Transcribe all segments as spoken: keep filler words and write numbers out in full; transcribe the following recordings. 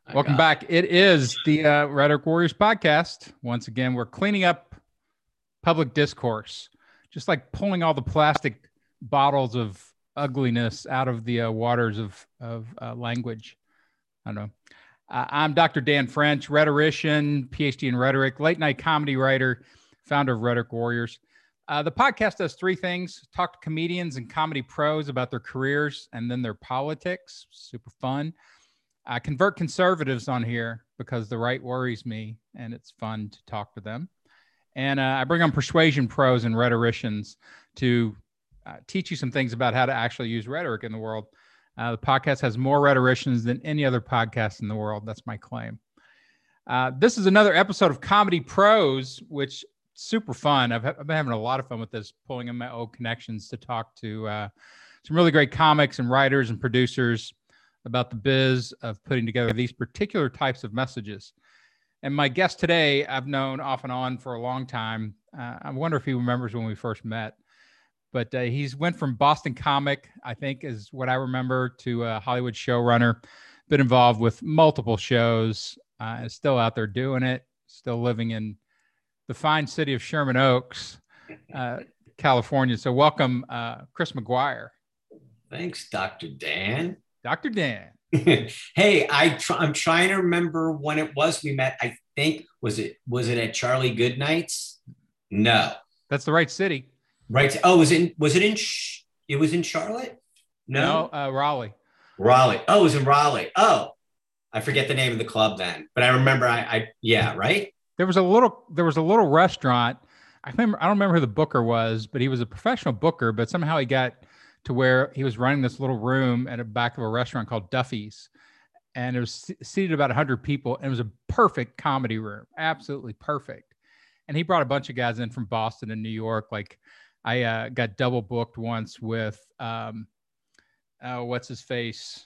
I Welcome got back. It is the uh, Rhetoric Warriors podcast. Once again, we're cleaning up public discourse, just like pulling all the plastic bottles of ugliness out of the uh, waters of, of uh, language. I don't know. Uh, I'm Doctor Dan French, rhetorician, P H D in rhetoric, late night comedy writer, founder of Rhetoric Warriors. Uh, the podcast does three things: talk to comedians and comedy pros about their careers and then their politics. Super fun. I convert conservatives on here because the right worries me and it's fun to talk to them. And uh, I bring on persuasion pros and rhetoricians to uh, teach you some things about how to actually use rhetoric in the world. Uh, the podcast has more rhetoricians than any other podcast in the world. That's my claim. Uh, this is another episode of Comedy Pros, which super fun. I've, I've been having a lot of fun with this, pulling in my old connections to talk to uh, some really great comics and writers and producers about the biz of putting together these particular types of messages. And my guest today, I've known off and on for a long time. Uh, I wonder if he remembers when we first met, but uh, he's went from Boston comic, I think is what I remember, to a Hollywood showrunner, been involved with multiple shows, uh, is still out there doing it, still living in the fine city of Sherman Oaks, uh, California. So welcome, uh, Chris McGuire. Thanks, Doctor Dan. Doctor Dan. Hey, I tr- I'm trying to remember when it was we met. I think was it was it at Charlie Goodnight's? No, That's the right city. right. Oh, was it was it in? Sh- it was in Charlotte. No, No, uh, Raleigh. Raleigh. Oh, it was in Raleigh. Oh, I forget the name of the club then, but I remember. I, I yeah, right. There was a little. There was a little restaurant. I remember. I don't remember who the booker was, but he was a professional booker. But somehow he got to where he was running this little room at the back of a restaurant called Duffy's. And it was seated about one hundred people. And it was a perfect comedy room. Absolutely perfect. And he brought a bunch of guys in from Boston and New York. Like I uh, got double booked once with, um, uh, what's his face?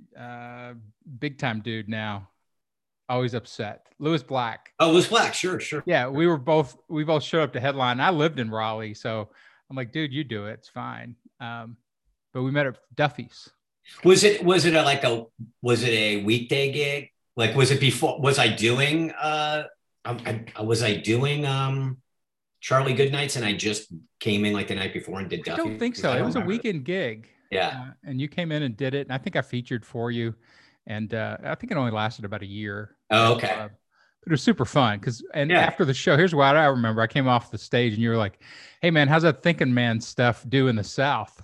Uh, big time dude now. Always upset. Lewis Black. Oh, it was Black. Sure, sure. Yeah, we were both, we both showed up to headline. I lived in Raleigh. So I'm like, dude, you do it. It's fine. Um, But we met at Duffy's. Was it was it a, like a was it a weekday gig? Like was it before? Was I doing uh? I, I, was I doing um, Charlie Goodnights and I just came in like the night before and did Duffy? I don't think so. Don't it was a remember. weekend gig. Yeah, uh, and you came in and did it. And I think I featured for you, and uh, I think it only lasted about a year. Oh, okay. Uh, but it was super fun because, and Yeah. after the show, here's what I remember. I came off the stage and you were like, "Hey man, how's that thinking man stuff do in the South?"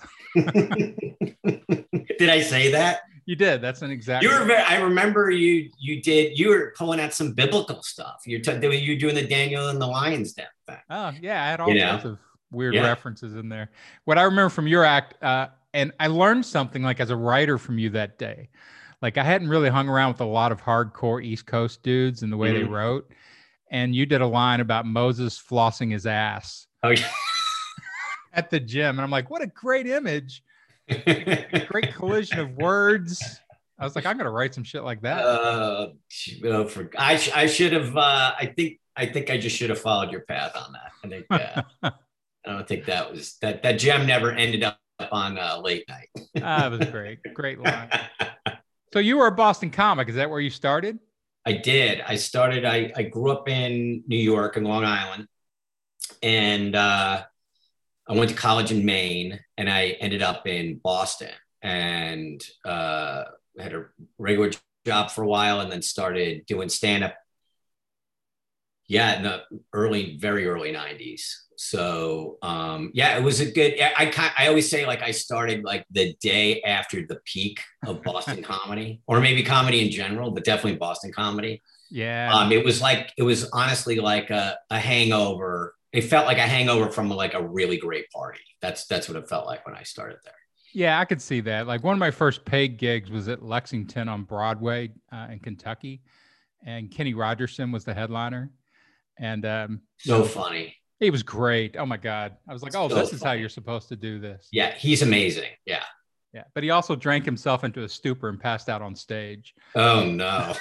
Did I say that? You did. That's an exact. You were very. I remember you. You did. You were pulling out some biblical stuff. You're t- you were doing the Daniel and the Lion's Den thing. Oh yeah, I had all You sorts know? of weird Yeah. references in there. What I remember from your act, uh, and I learned something like as a writer from you that day. Like I hadn't really hung around with a lot of hardcore East Coast dudes and the way Mhm. they wrote. And you did a line about Moses flossing his ass Oh yeah. at the gym, and I'm like, what a great image! Great collision of words. I was like, I'm gonna write some shit like that. Uh, oh, for, I, sh- I should have. Uh, I think. I think I just should have followed your path on that. I think. Uh, I don't think that was that. That gem never ended up on uh, late night. Ah, it was great, great line. So you were a Boston comic. Is that where you started? I did. I started. I I grew up in New York and Long Island, and uh, I went to college in Maine, and I ended up in Boston, and uh, had a regular job for a while, and then started doing stand up. Yeah, in the early, very early nineties. So um, yeah, it was a good. I I, I always say like I started like the day after the peak of Boston comedy, or maybe comedy in general, but definitely Boston comedy. Yeah. Um, it was like it was honestly like a, a hangover. It felt like a hangover from like a really great party. That's that's what it felt like when I started there. Yeah, I could see that. Like one of my first paid gigs was at Lexington on Broadway uh, in Kentucky, and Kenny Rogerson was the headliner. And um, So funny. he was great. Oh my God. I was like, oh, So this is how funny. you're supposed to do this. Yeah, he's amazing. Yeah. Yeah. But he also drank himself into a stupor and passed out on stage. Oh no.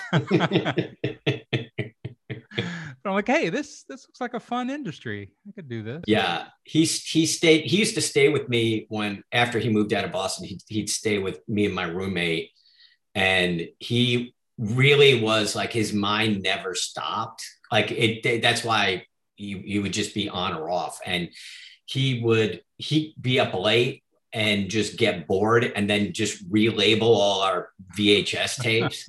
But I'm like, hey, this this looks like a fun industry. I could do this. Yeah, he's he stayed. He used to stay with me when after he moved out of Boston. He'd, he'd stay with me and my roommate, and he really was like his mind never stopped. Like it, that's why you, you would just be on or off. And he would, he'd be up late and just get bored and then just relabel all our V H S tapes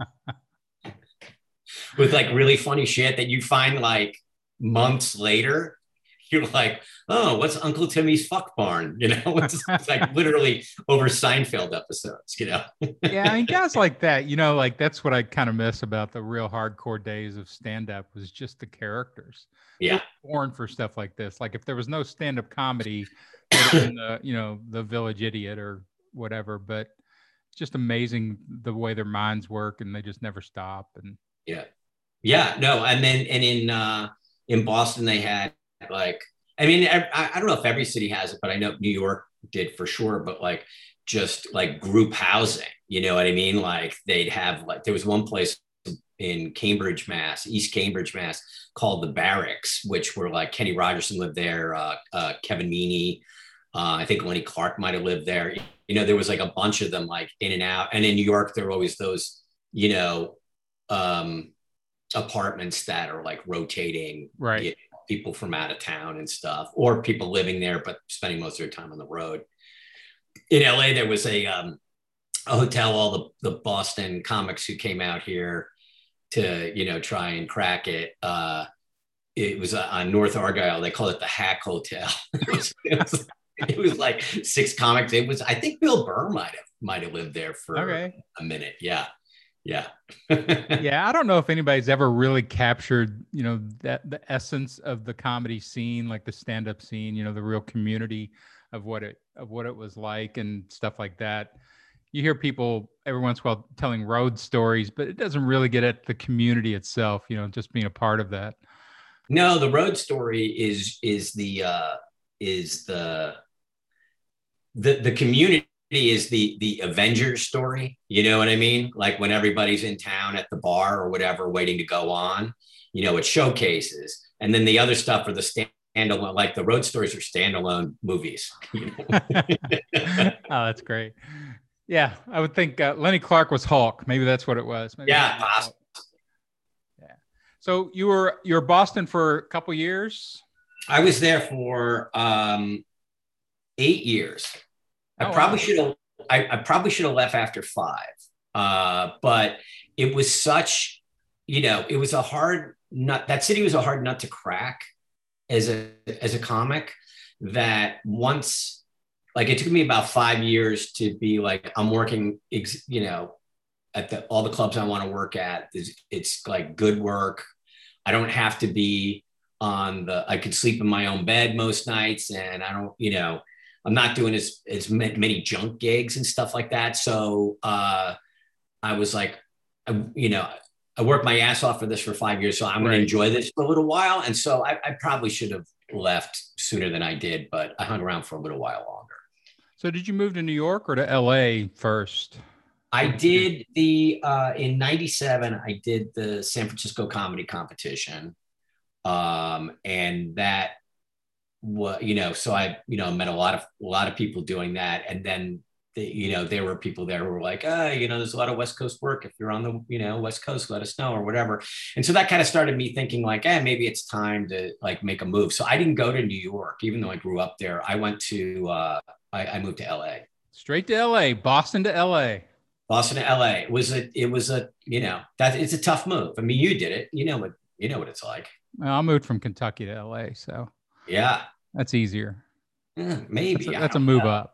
with like really funny shit that you find like months later. You're like, oh, what's Uncle Timmy's fuck barn? You know, it's, it's like literally over Seinfeld episodes, you know? Yeah, I mean, guys like that, you know, like that's what I kind of miss about the real hardcore days of stand-up was just the characters. Yeah. Born for stuff like this. Like if there was no stand-up comedy, it would have been the, you know, the Village Idiot or whatever, but it's just amazing the way their minds work and they just never stop. And yeah. Yeah, no. And then, and in, uh, in Boston, they had, like, I mean, I, I don't know if every city has it, but I know New York did for sure. But like, just like group housing, you know what I mean? Like they'd have like, there was one place in Cambridge, Mass, East Cambridge, Mass, called the Barracks, which were like Kenny Rogerson lived there, uh, uh, Kevin Meaney, uh, I think Lenny Clark might have lived there. You know, there was like a bunch of them like in and out. And in New York, there were always those, you know, um, apartments that are like rotating, right. You know, people from out of town and stuff, or people living there but spending most of their time on the road. In L A, there was a um, a hotel. All the the Boston comics who came out here to, you know, try and crack it. Uh, it was uh, on North Argyle. They called it the Hack Hotel. it, was, it, was, it was like six comics. It was, I think Bill Burr might have might have lived there for okay. a minute. Yeah. Yeah. Yeah. I don't know if anybody's ever really captured, you know, that the essence of the comedy scene, like the stand-up scene, you know, the real community of what it, of what it was like and stuff like that. You hear people every once in a while telling road stories, but it doesn't really get at the community itself, you know, just being a part of that. No, the road story is, is the, uh, is the, the, the community is the the Avengers story, you know what I mean? Like when everybody's in town at the bar or whatever, waiting to go on, you know, it showcases. And then the other stuff are the standalone, like the road stories are standalone movies. You know? Oh, that's great. Yeah, I would think uh, Lenny Clark was Hulk. Maybe that's what it was. Maybe yeah, was awesome. Yeah. So you were you were Boston for a couple years? I was there for um, eight years. I oh, probably wow. should have. I, I probably should have left after five, uh, but it was such, you know, it was a hard nut. That city was a hard nut to crack as a as a comic. That once, like, it took me about five years to be like, I'm working, ex, you know, at the all the clubs I want to work at. It's, it's like good work. I don't have to be on the. I could sleep in my own bed most nights, and I don't, you know. I'm not doing as, as many junk gigs and stuff like that. So uh, I was like, I, you know, I worked my ass off for this for five years. So I'm going Right. to enjoy this for a little while. And so I, I probably should have left sooner than I did, but I hung around for a little while longer. So did you move to New York or to L A first? I did the, uh, in ninety-seven, I did the San Francisco comedy competition. Um, and that, What you know, so I you know met a lot of a lot of people doing that, and then the, you know there were people there who were like, oh, you know, there's a lot of West Coast work. If you're on the you know West Coast, let us know or whatever. And so that kind of started me thinking like, eh, maybe it's time to like make a move. So I didn't go to New York, even though I grew up there. I went to uh, I, I moved to L A. Straight to L A, Boston to L A. Boston to L A. It was a it was a you know that it's a tough move. I mean, you did it. You know what you know what it's like. Well, I moved from Kentucky to L A, so yeah. That's easier. Yeah, maybe. That's a, that's a move know. up.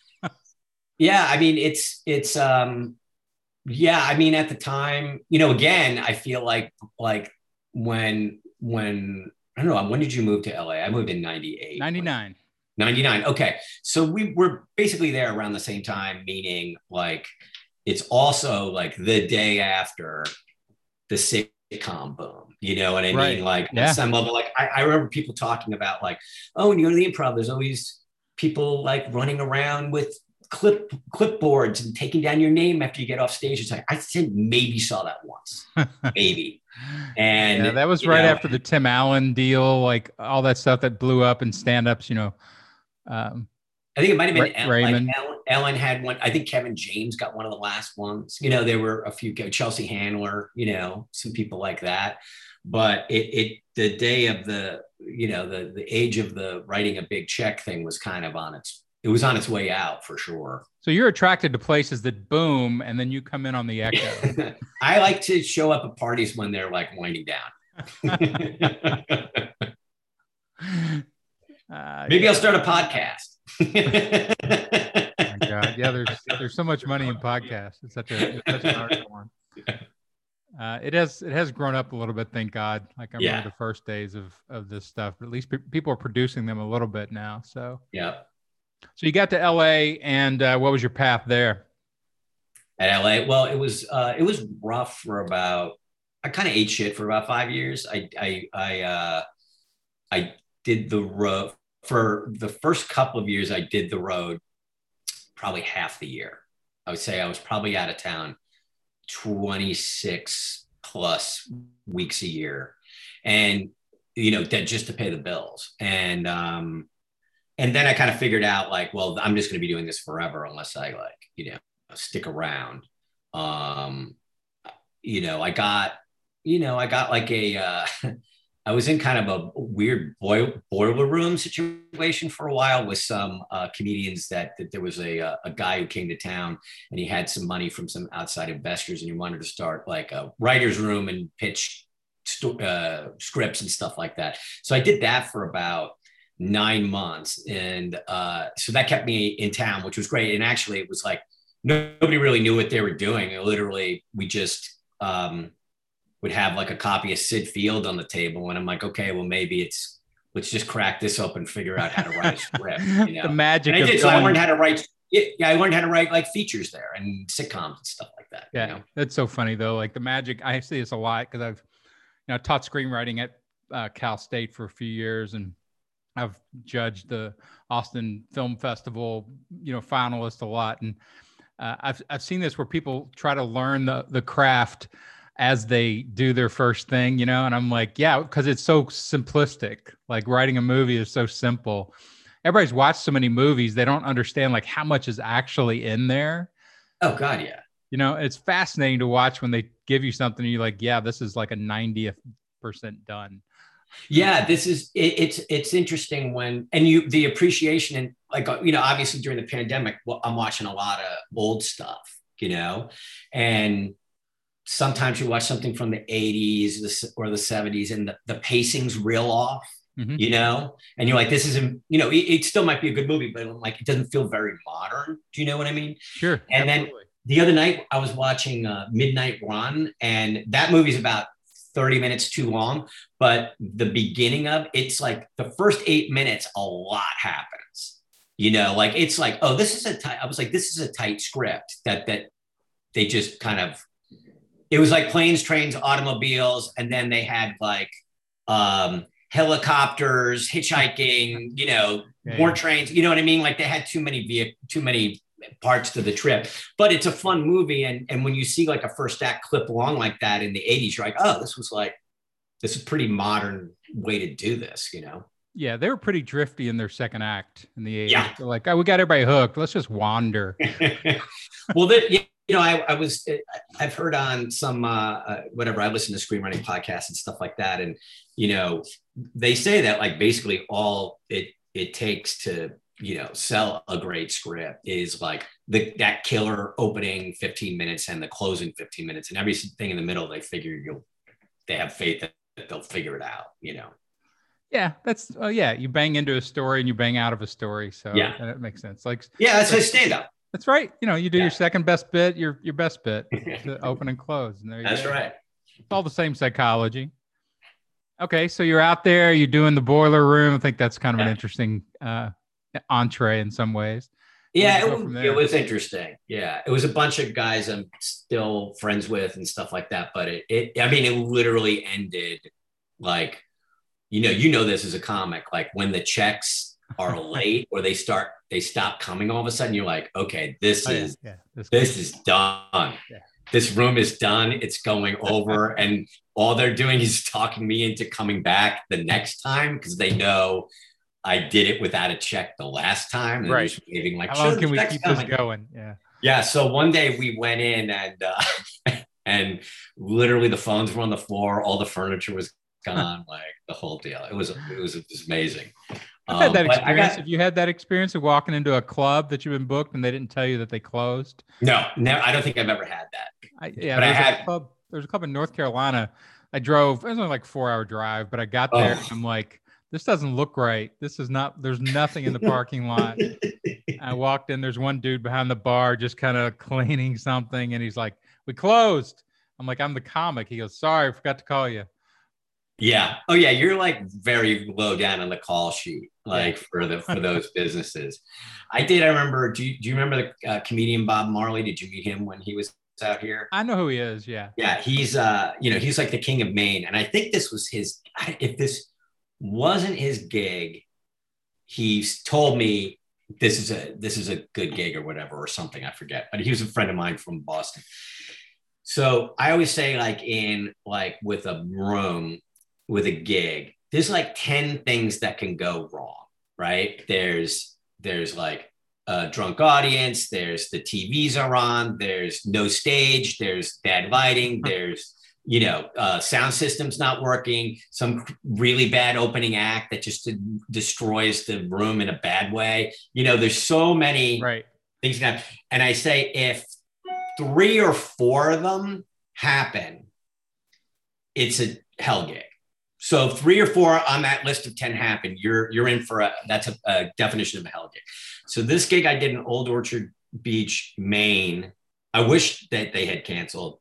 Yeah, I mean, it's it's um yeah, I mean, at the time, you know, again, I feel like like when when I don't know, when did you move to L A? I moved in ninety-eight. ninety-nine. ninety-nine. Okay. So we were basically there around the same time, meaning like it's also like the day after the sitcom boom. You know what I Right. mean? Like Yeah. at some level, like I, I remember people talking about like, oh, when you go to the Improv, there's always people like running around with clip clipboards and taking down your name after you get off stage. It's like, I said, maybe saw that once, maybe. And yeah, that was right know, after the Tim Allen deal, like all that stuff that blew up and stand-ups, you know. Um, I think it might have been Ra- El- like Raymond. Ellen, Ellen had one. I think Kevin James got one of the last ones. You know, there were a few, Chelsea Handler, you know, some people like that. But it, it the day of the, you know, the the age of the writing a big check thing was kind of on its, it was on its way out for sure. So you're attracted to places that boom, and then you come in on the echo. I like to show up at parties when they're like winding down. uh, Maybe yeah. I'll start a podcast. Oh my God. Yeah, there's there's so much money in podcasts. It's such a it's such an art form. Uh, it has it has grown up a little bit, thank God. Like I remember Yeah. the first days of of this stuff, but at least pe- people are producing them a little bit now. So Yeah. so you got to L A, and uh, what was your path there? At L A, well, it was uh, it was rough for about. I kind of ate shit for about five years. I I I uh, I did the road for the first couple of years. I did the road probably half the year. I would say I was probably out of town twenty-six plus weeks a year, and you know that just to pay the bills. And um, and then I kind of figured out like, well, I'm just going to be doing this forever unless I like you know stick around. Um, you know, I got you know I got like a. Uh, I was in kind of a weird boil, boiler room situation for a while with some uh, comedians that, that there was a, a guy who came to town and he had some money from some outside investors and he wanted to start like a writer's room and pitch st- uh, scripts and stuff like that. So I did that for about nine months. And uh, so that kept me in town, which was great. And actually it was like, nobody really knew what they were doing. It literally, we just, um, would have like a copy of Sid Field on the table. And I'm like, okay, well, maybe it's, let's just crack this open, figure out how to write a script, you know? The magic and I of did. So I going- learned how to write. Yeah, I learned how to write like features there and sitcoms and stuff like that. Yeah, you know? that's so funny though. Like the magic, I see this a lot because I've, you know, taught screenwriting at uh, Cal State for a few years, and I've judged the Austin Film Festival, you know, finalists a lot, and uh, I've I've seen this where people try to learn the the craft as they do their first thing, you know, and I'm like, yeah, because it's so simplistic. Like writing a movie is so simple. Everybody's watched so many movies, they don't understand like how much is actually in there. Oh God, yeah. You know, it's fascinating to watch when they give you something and you're like, yeah, this is like a ninetieth percent done. Yeah, this is it, it's it's interesting when and you the appreciation and like you know obviously during the pandemic, well, I'm watching a lot of old stuff, you know, and sometimes you watch something from the eighties or the seventies and the, the pacing's real off, mm-hmm. you know, and you're like, this isn't, you know, it, it still might be a good movie, but like, it doesn't feel very modern. Do you know what I mean? Sure. And absolutely. Then the other night I was watching uh, Midnight Run, and that movie's about thirty minutes too long, but the beginning of it's like the first eight minutes, a lot happens, you know, like, it's like, oh, this is a tight, I was like, this is a tight script that, that they just kind of, it was like planes, trains, automobiles, and then they had like um, helicopters, hitchhiking, you know, yeah, more yeah. trains. You know what I mean? Like they had too many vehicle, too many parts to the trip. But it's a fun movie, and and when you see like a first act clip along like that in the eighties, you're like, oh, this was like this is a pretty modern way to do this, you know? Yeah, they were pretty drifty in their second act in the eighties. Yeah, They're like, oh, we got everybody hooked. Let's just wander. Well, that. Yeah. You know, I, I was, I've heard on some, uh, uh, whatever, I listen to screenwriting podcasts and stuff like that. And, you know, they say that like basically all it, it takes to, you know, sell a great script is like the, that killer opening fifteen minutes and the closing fifteen minutes, and everything in the middle, they figure you'll, they have faith that they'll figure it out, you know? Yeah, that's, uh, yeah. You bang into a story and you bang out of a story. So yeah, that makes sense. Like, yeah, that's a stand up. That's right. You know, you do yeah. your second best bit, your your best bit, to open and close. And there you That's go. right. It's all the same psychology. Okay, so you're out there, you're doing the boiler room. I think that's kind of yeah. an interesting uh, entree in some ways. Yeah, it, it was interesting. Yeah, it was a bunch of guys I'm still friends with and stuff like that. But it, it I mean, it literally ended like, you know, you know this as a comic, like when the checks are late or they start. They stop coming all of a sudden. You're like, okay, this oh, is yeah, yeah. This, this is done. Yeah. This room is done. It's going over, and all they're doing is talking me into coming back the next time because they know I did it without a check the last time. And Right. just waving like, how long sure, can the we check's keep coming. this going? Yeah. Yeah. So one day we went in and, uh, and literally the phones were on the floor. All the furniture was gone, like the whole deal. It was, it was, it was amazing. I've had Um, that but I experience. got, Have you had that experience of walking into a club that you've been booked and they didn't tell you that they closed? no, no, I don't think I've ever had that, I, yeah, but I there's a had, club. There's a club in North Carolina. I drove. It was only like a four hour drive, but I got there and oh, I'm like, this doesn't look right. This is not. There's nothing in the parking lot. I walked in. There's one dude behind the bar just kind of cleaning something, and he's like, "We closed." I'm like, "I'm the comic." He goes, "Sorry, I forgot to call you." yeah. Oh yeah. You're like very low down on the call sheet, Yeah, like for the, for those businesses. I did. I remember, do you, do you remember the uh, comedian Bob Marley? Did you meet him when he was out here? I know who he is. Yeah. Yeah. He's, uh, you know, he's like the king of Maine. And I think this was his, if this wasn't his gig, he's told me this is a, this is a good gig or whatever, or something. I forget, but he was a friend of mine from Boston. So I always say like in like with a room, with a gig, there's like ten things that can go wrong, right? There's there's like a drunk audience, there's the T Vs are on, there's no stage, there's bad lighting, there's you know uh, sound system's not working, some really bad opening act that just destroys the room in a bad way. You know, there's so many Right. things that, and I say if three or four of them happen, it's a hell gig. So three or four on that list of ten happen, you're you're in for a, that's a, a definition of a hell gig. So this gig I did in Old Orchard Beach, Maine, I wish that they had canceled,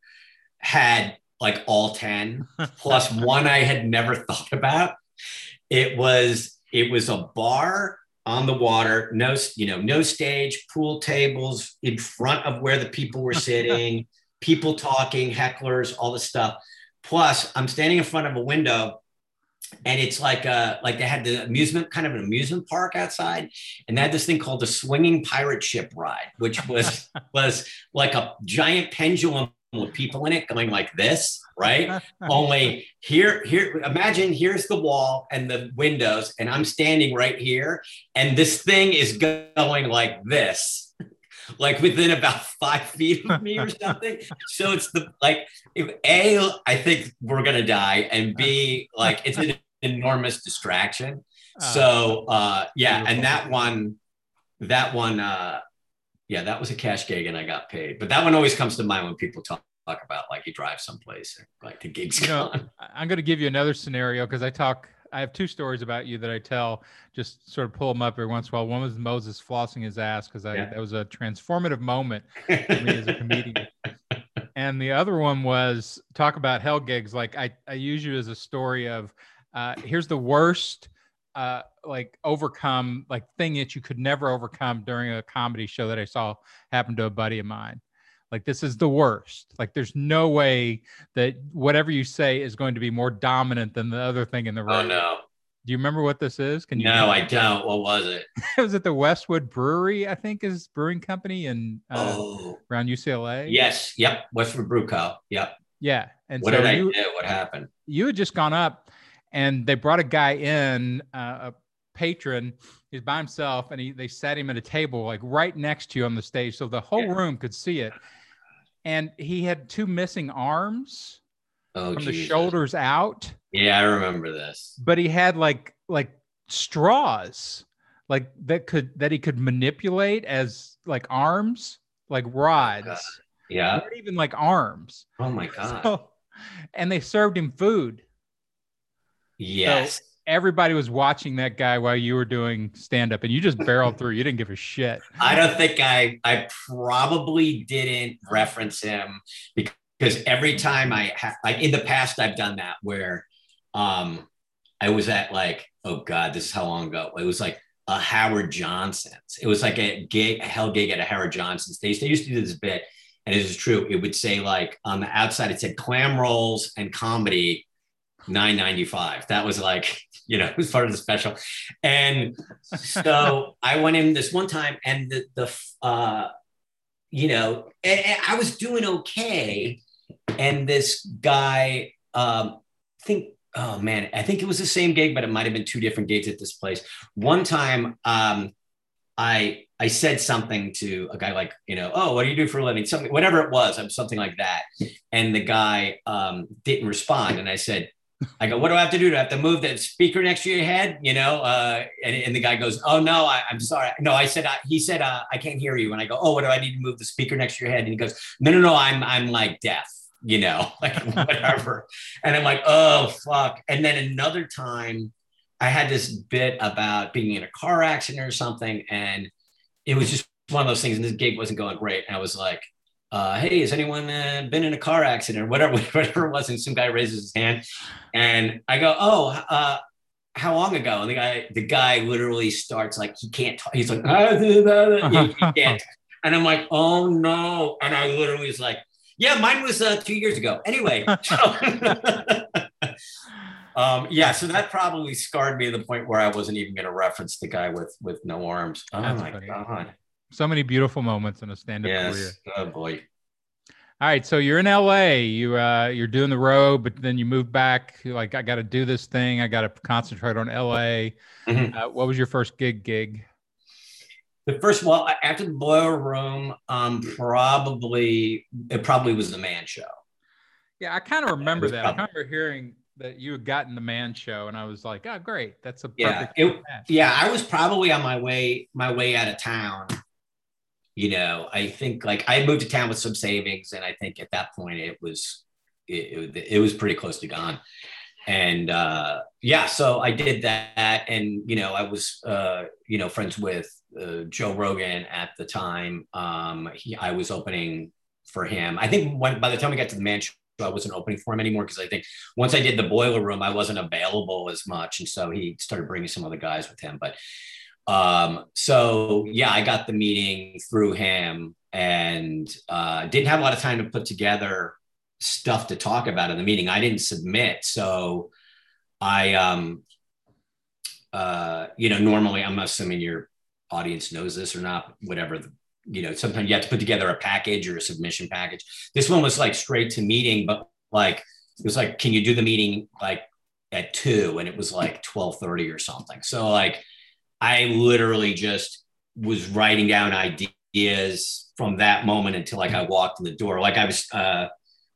had like all ten plus one I had never thought about. It was it was a bar on the water, no, you know, no stage, pool tables in front of where the people were sitting, people talking, hecklers, all this stuff. Plus, I'm standing in front of a window, and it's like a like they had the amusement kind of an amusement park outside, and they had this thing called the swinging pirate ship ride, which was was like a giant pendulum with people in it going like this, right? Only here, here, imagine here's the wall and the windows, and I'm standing right here, and this thing is going like this, like within about five feet of me or something. So it's the like, if A, I think we're gonna die, and B, like it's an enormous distraction. So uh, yeah, and that one, that one, uh, yeah, that was a cash gig, and I got paid. But that one always comes to mind when people talk. Talk about like you drive someplace and like the gigs. You know, gone. I'm going to give you another scenario because I talk. I have two stories about you that I tell. Just sort of pull them up every once in a while. One was Moses flossing his ass because I yeah. that was a transformative moment for me as a comedian. And the other one was talk about hell gigs. Like I, I use you as a story of uh, here's the worst uh, like overcome like thing that you could never overcome during a comedy show that I saw happen to a buddy of mine. Like, this is the worst. Like, there's no way that whatever you say is going to be more dominant than the other thing in the room. Oh, no. Do you remember what this is? Can you? No, I don't. What was it? It was at the Westwood Brewery, I think, is brewing company in uh, oh. around U C L A. Yes. Yep. Westwood Brew Co. Yep. Yeah. And what so did I you, do? What happened? You had just gone up, and they brought a guy in, uh, a patron. He's by himself, and he they sat him at a table like right next to you on the stage, so the whole yeah. room could see it. And he had two missing arms oh, from Jesus. the shoulders out. Yeah, I remember this. But he had like like straws, like that could that he could manipulate as like arms, like rods. Oh, yeah. Not even like arms. Oh my God. So, and they served him food. Yes. So everybody was watching that guy while you were doing stand-up, and you just barreled through. You didn't give a shit. I don't think I, I probably didn't reference him because every time I have, like in the past, I've done that where um, I was at like, oh God, this is how long ago. It was like a Howard Johnson's. It was like a gig, a hell gig at a Howard Johnson's. They, they used to do this bit, and it is true. It would say like on the outside, it said clam rolls and comedy, nine ninety-five. That was like, you know, it was part of the special. And so I went in this one time, and the, the uh, you know, and, and I was doing okay. And this guy, um, I think oh man, I think it was the same gig, but it might have been two different gigs at this place. One time, um, I I said something to a guy like, you know, oh, what do you do for a living? Something, whatever it was, something like that. And the guy um, didn't respond. And I said, I go, what do I have to do? Do I have to move the speaker next to your head? You know? Uh, and, and the guy goes, oh no, I, I'm sorry. No, I said, I, he said, uh, I can't hear you. And I go, oh, what do I need to move the speaker next to your head? And he goes, no, no, no, I'm I'm like deaf, you know, like whatever. And I'm like, oh fuck. And then another time, I had this bit about being in a car accident or something, and it was just one of those things. And this gig wasn't going great. And I was like, uh, "Hey, has anyone uh, been in a car accident or whatever, whatever it was?" And some guy raises his hand, and I go, "Oh, uh, how long ago?" And the guy, the guy, literally starts like he can't talk. He's like, ah, he, he can't. And I'm like, "Oh no!" And I literally was like, "Yeah, mine was uh, two years ago." Anyway. So Um, yeah, so that probably scarred me to the point where I wasn't even going to reference the guy with with no arms. Oh That's my funny. God! So many beautiful moments in a stand-up yes. career. Oh boy! All right, so you're in L A. You uh, you're doing the road, but then you move back. You're like, I got to do this thing. I got to concentrate on L A. Mm-hmm. Uh, what was your first gig? Gig? The first, well, after the Boiler Room, um, probably it probably was the Man Show. Yeah, I kind of remember that. Probably, I remember hearing that you had gotten the Man Show, and I was like, oh, great. That's a perfect yeah, it, yeah, I was probably on my way, my way out of town. You know, I think like I moved to town with some savings, and I think at that point it was, it, it, it was pretty close to gone. And uh, yeah, so I did that. And, you know, I was, uh, you know, friends with uh, Joe Rogan at the time. Um, he, I was opening for him. I think when, by the time we got to the Man Show, I wasn't opening for him anymore because I think once I did the Boiler Room, I wasn't available as much. And so he started bringing some other guys with him. But um, so, yeah, I got the meeting through him and uh, didn't have a lot of time to put together stuff to talk about in the meeting. I didn't submit. So I, um, uh, you know, normally I'm assuming your audience knows this or not, whatever the, you know, sometimes you have to put together a package or a submission package. This one was like straight to meeting, but like, it was like, can you do the meeting like at two? And it was like twelve thirty or something. So like, I literally just was writing down ideas from that moment until like I walked in the door. Like I was uh,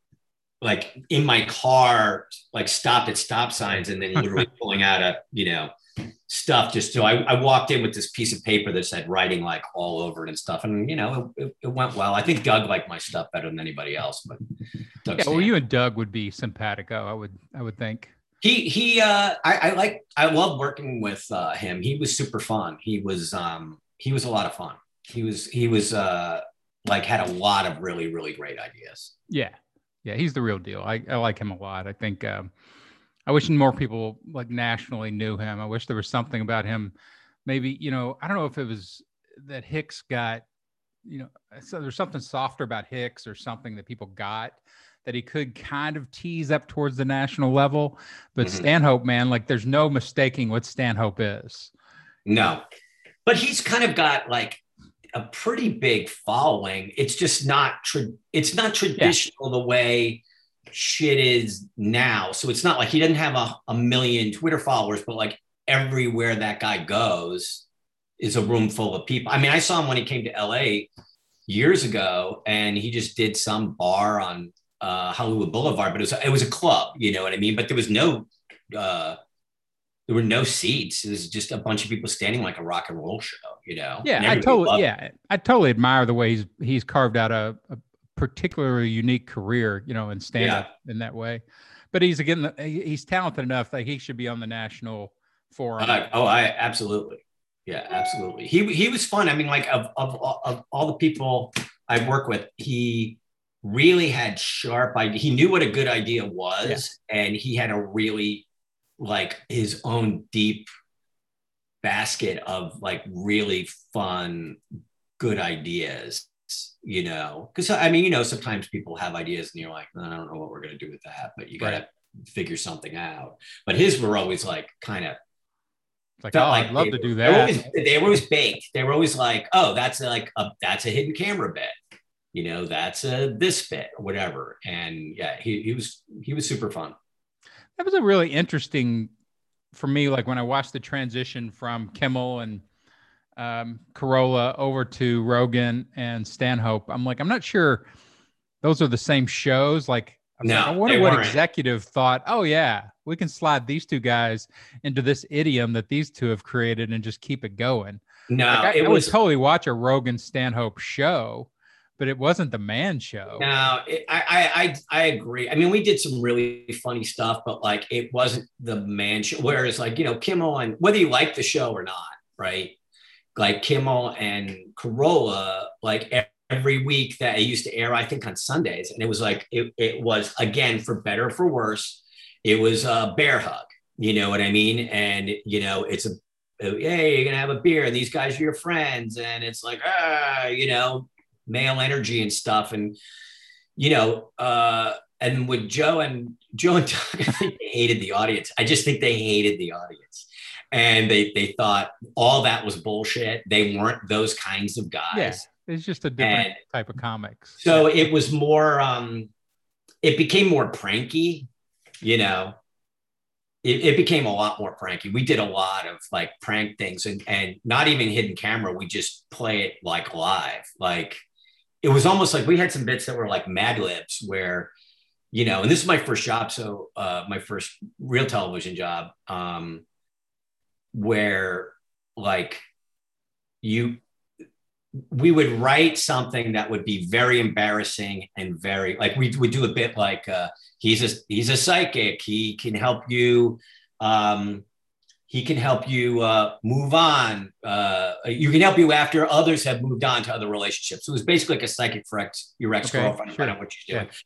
like in my car, like stopped at stop signs and then literally pulling out a, you know, stuff just so I, I walked in with this piece of paper that said writing like all over it and stuff. And, you know, it, it went well. I think Doug liked my stuff better than anybody else, but Doug yeah, well, you and Doug would be simpatico. I would, I would think. He, he, uh, I, I like, I love working with uh, him. He was super fun. He was, um, he was a lot of fun. He was, he was uh, like, had a lot of really, really great ideas. Yeah. Yeah. He's the real deal. I, I like him a lot. I think, um, I wish more people like nationally knew him. I wish there was something about him. Maybe, you know, I don't know if it was that Hicks got, you know, so there's something softer about Hicks or something that people got that he could kind of tease up towards the national level. But mm-hmm. Stanhope, man, like there's no mistaking what Stanhope is. No, but he's kind of got like a pretty big following. It's just not, tra- it's not traditional yeah. the way shit is now. So it's not like he doesn't have a, a million Twitter followers, but like everywhere that guy goes is a room full of people. I mean, I saw him when he came to L A years ago and he just did some bar on uh, Hollywood Boulevard, but it was, it was a club, you know what I mean? But there was no, uh, there were no seats. It was just a bunch of people standing like a rock and roll show, you know? Yeah. I totally, yeah. It. I totally admire the way he's, he's carved out a, a particularly unique career, you know, and stand up yeah. in that way. But he's again, he's talented enough that he should be on the national forum. Uh, oh, I absolutely. Yeah, absolutely. He he was fun. I mean, like of, of, of all the people I work with, he really had sharp idea. He knew what a good idea was. Yeah. And he had a really like his own deep basket of like really fun, good ideas. You know, because I mean, you know, sometimes people have ideas and you're like, I don't know what we're going to do with that, but you got to right. figure something out. But his were always like kind of like, oh, like I'd love they, to do that. They were, always, they were always baked. They were always like, oh, that's like a, that's a hidden camera bit. You know, that's a this bit or whatever. And yeah, he, he was he was super fun. That was a really interesting for me. Like when I watched the transition from Kimmel and um, Carolla over to Rogan and Stanhope, I'm like, I'm not sure those are the same shows. Like, I was No, like, I wonder they what weren't. executive thought, oh, yeah, we can slide these two guys into this idiom that these two have created and just keep it going. No, like, I, it I was would totally watch a Rogan Stanhope show, but it wasn't the man show. No, it, I, I, I agree. I mean, we did some really funny stuff, but like, it wasn't the man show. Whereas, like, you know, Kimmel and whether you like the show or not, right? Like Kimmel and Carolla, like every week that it used to air, I think on Sundays, and it was like it, it was again for better or for worse. It was a bear hug, you know what I mean? And you know, it's a hey, you're gonna have a beer, and these guys are your friends, and it's like ah, you know. Male energy and stuff. And, you know, uh, and with Joe and Joe and Doug, I think they hated the audience. I just think they hated the audience. And they they thought all that was bullshit. They weren't those kinds of guys. Yeah, it's just a different and type of comics. So it was more, um, it became more pranky, you know. It, it became a lot more pranky. We did a lot of like prank things and, and not even hidden camera. We just play it like live. Like, it was almost like we had some bits that were like Mad Libs where, you know, and this is my first job. So uh, my first real television job um, where like you, we would write something that would be very embarrassing and very like, we would do a bit like uh, he's a, he's a psychic. He can help you. Um, He can help you uh, move on. Uh, you can help you after others have moved on to other relationships. So it was basically like a psychic for ex, your ex-girlfriend, okay, sure. I don't know what you're doing. Yeah.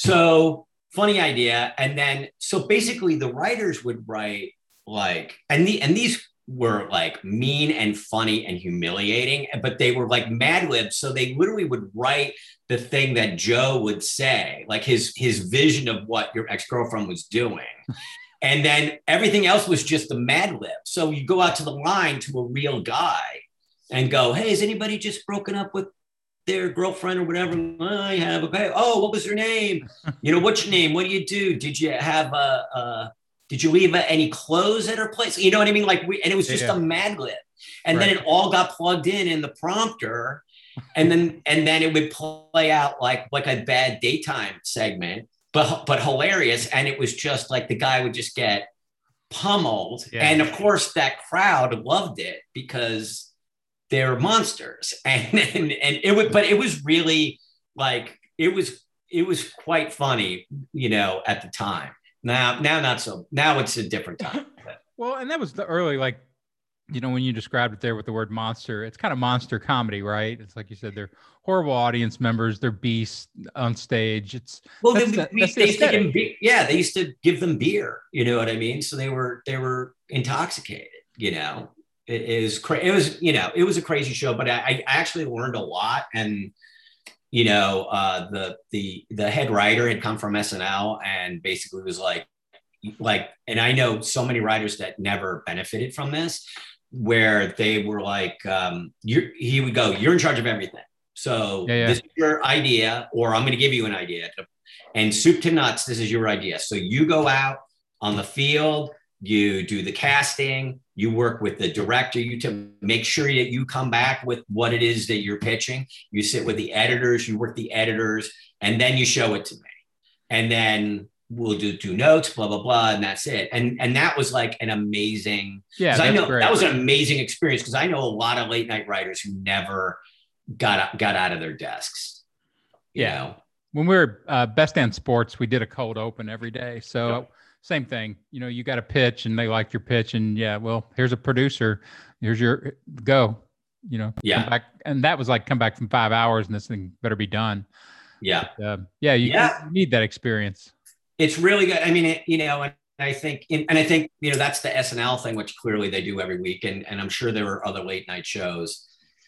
So funny idea. And then, so basically the writers would write like, and the and these were like mean and funny and humiliating, but they were like Mad Libs. So they literally would write the thing that Joe would say, like his his vision of what your ex-girlfriend was doing. And then everything else was just the Mad Lib. So you go out to the line to a real guy and go, hey, has anybody just broken up with their girlfriend or whatever? I have. Okay. Oh, what was her name? You know, what's your name? What do you do? Did you have a, a did you leave any clothes at her place? You know what I mean? Like, we, and it was just yeah. a Mad Lib. And right. then it all got plugged in in the prompter. And then, and then it would play out like, like a bad daytime segment. But but hilarious, and it was just like the guy would just get pummeled, yeah. and of course that crowd loved it because they're monsters, and and, and it would. But it was really like it was it was quite funny, you know, at the time. Now now not so. Now it's a different time. Well, and that was the early like. You know, when you described it there with the word monster, it's kind of monster comedy, right? It's like you said, they're horrible audience members. They're beasts on stage. It's well, they, the, we, they used to give them be- yeah, they used to give them beer. You know what I mean? So they were they were intoxicated. You know, it is cra- it was you know it was a crazy show, but I, I actually learned a lot. And you know, uh, the the the head writer had come from S N L and basically was like like, and I know so many writers that never benefited from this. Where they were like, um, you're, he would go, you're in charge of everything. So yeah, yeah. this is your idea, or I'm going to give you an idea. And soup to nuts, this is your idea. So you go out on the field, you do the casting, you work with the director, you to make sure that you come back with what it is that you're pitching. You sit with the editors, you work the editors, and then you show it to me. And then we'll do two notes, blah, blah, blah. And that's it. And, and that was like an amazing, yeah, I know great. That was an amazing experience. Cause I know a lot of late night writers who never got, got out of their desks. You yeah. know? When we were uh, Best Damn Sports, we did a cold open every day. So yep. same thing, you know, you got a pitch and they liked your pitch and yeah, well, here's a producer, here's your go, you know, yeah. come back. And that was like, come back from five hours and this thing better be done. Yeah. But, uh, yeah. You, yeah. you need that experience. It's really good. I mean, it, you know, and I think, and I think, you know, that's the S N L thing, which clearly they do every week. And, and I'm sure there are other late night shows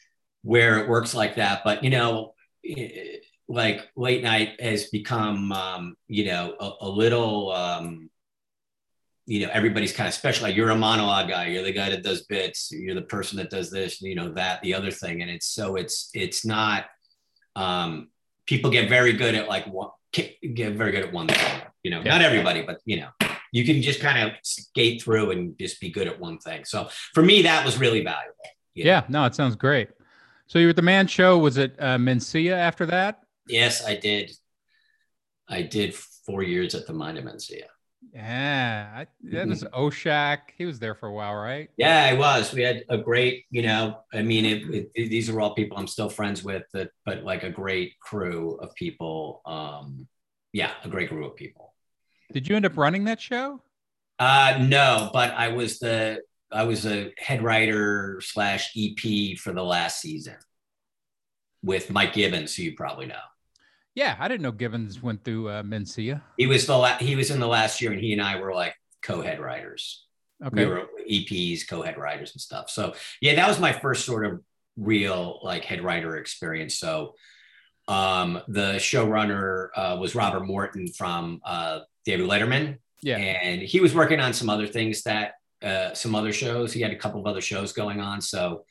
where it works like that. But, you know, it, like late night has become, um, you know, a, a little, um, you know, everybody's kind of special. Like you're a monologue guy. You're the guy that does bits. You're the person that does this, you know, that, the other thing. And it's, so it's, it's not, um, people get very good at like, what, get very good at one thing, you know, yeah. Not everybody, but you know, You can just kind of skate through and just be good at one thing. So for me, that was really valuable. Yeah, know? no, it sounds great. So you were at the Man Show. Was it uh, Mencia after that? Yes, I did. I did four years at the Mind of Mencia. Yeah, I, that was Oshak. He was there for a while, right? Yeah, I was. We had a great, you know, I mean, it, it, these are all people I'm still friends with, but, but like a great crew of people. Um, yeah, a great group of people. Did you end up running that show? Uh, no, but I was the I was a head writer slash E P for the last season with Mike Gibbons, who you probably know. Yeah, I didn't know Gibbons went through uh, Mencia. He was the la- he was in the last year, and he and I were like co-head writers. Okay, we were E Ps, co-head writers, and stuff. So yeah, that was my first sort of real like head writer experience. So um, the showrunner uh, was Robert Morton from uh, David Letterman. Yeah, and he was working on some other things that uh, some other shows. He had a couple of other shows going on, so.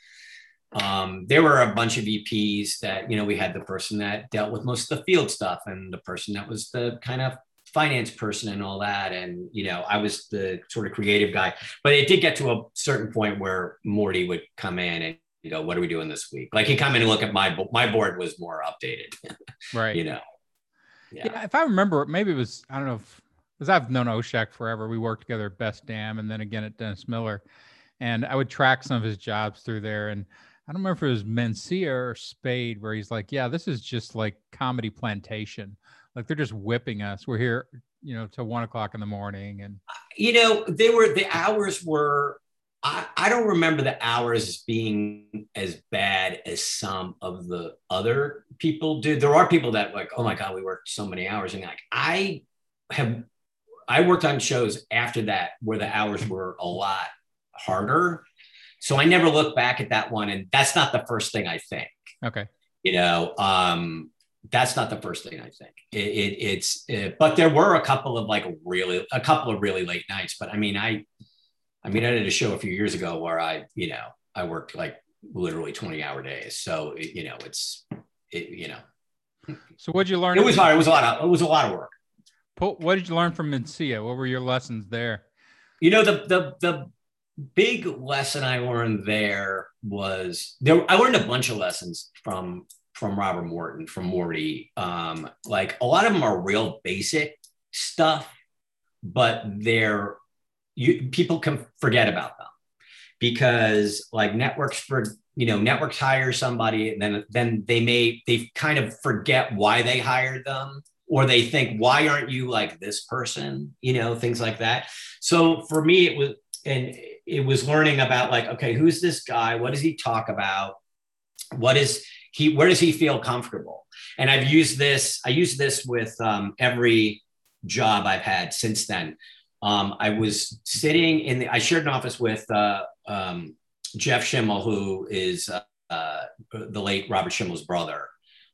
Um, there were a bunch of E Ps that, you know, we had the person that dealt with most of the field stuff and the person that was the kind of finance person and all that. And, you know, I was the sort of creative guy, but it did get to a certain point where Morty would come in and, you know, what are we doing this week? Like he'd come in and look at my, my board was more updated, right. You know? Yeah. yeah. If I remember, maybe it was, I don't know if, because I've known Oshak forever. We worked together at Best Damn and then again at Dennis Miller. And I would track some of his jobs through there. And I don't remember if it was Mencia or Spade where he's like, yeah, this is just like comedy plantation. Like they're just whipping us. We're here, you know, till one o'clock in the morning. And, you know, they were, the hours were, I, I don't remember the hours as being as bad as some of the other people do. There are people that like, oh my God, we worked so many hours. And like, I have, I worked on shows after that where the hours were a lot harder. So I never look back at that one. And that's not the first thing I think. Okay. You know, um, that's not the first thing I think. It, it, it's, it, but there were a couple of like really, a couple of really late nights. But I mean, I, I mean, I did a show a few years ago where I, you know, I worked like literally twenty hour days. So, it, you know, it's, it, you know. So what'd you learn? It was hard. It was a lot of, it was a lot of work. What did you learn from Mencia? What were your lessons there? You know, the, the, the, big lesson I learned there was there. I learned a bunch of lessons from from Robert Morton, from Morty. Um, like a lot of them are real basic stuff, but they're you people can forget about them because like networks for you know networks hire somebody and then then they may they kind of forget why they hired them. Or they think, why aren't you like this person? You know, things like that. So for me, it was, and it was learning about like, okay, who's this guy? What does he talk about? What is he, where does he feel comfortable? And I've used this, I use this with um, every job I've had since then. Um, I was sitting in the, I shared an office with uh, um, Jeff Schimmel, who is uh, uh, the late Robert Schimmel's brother.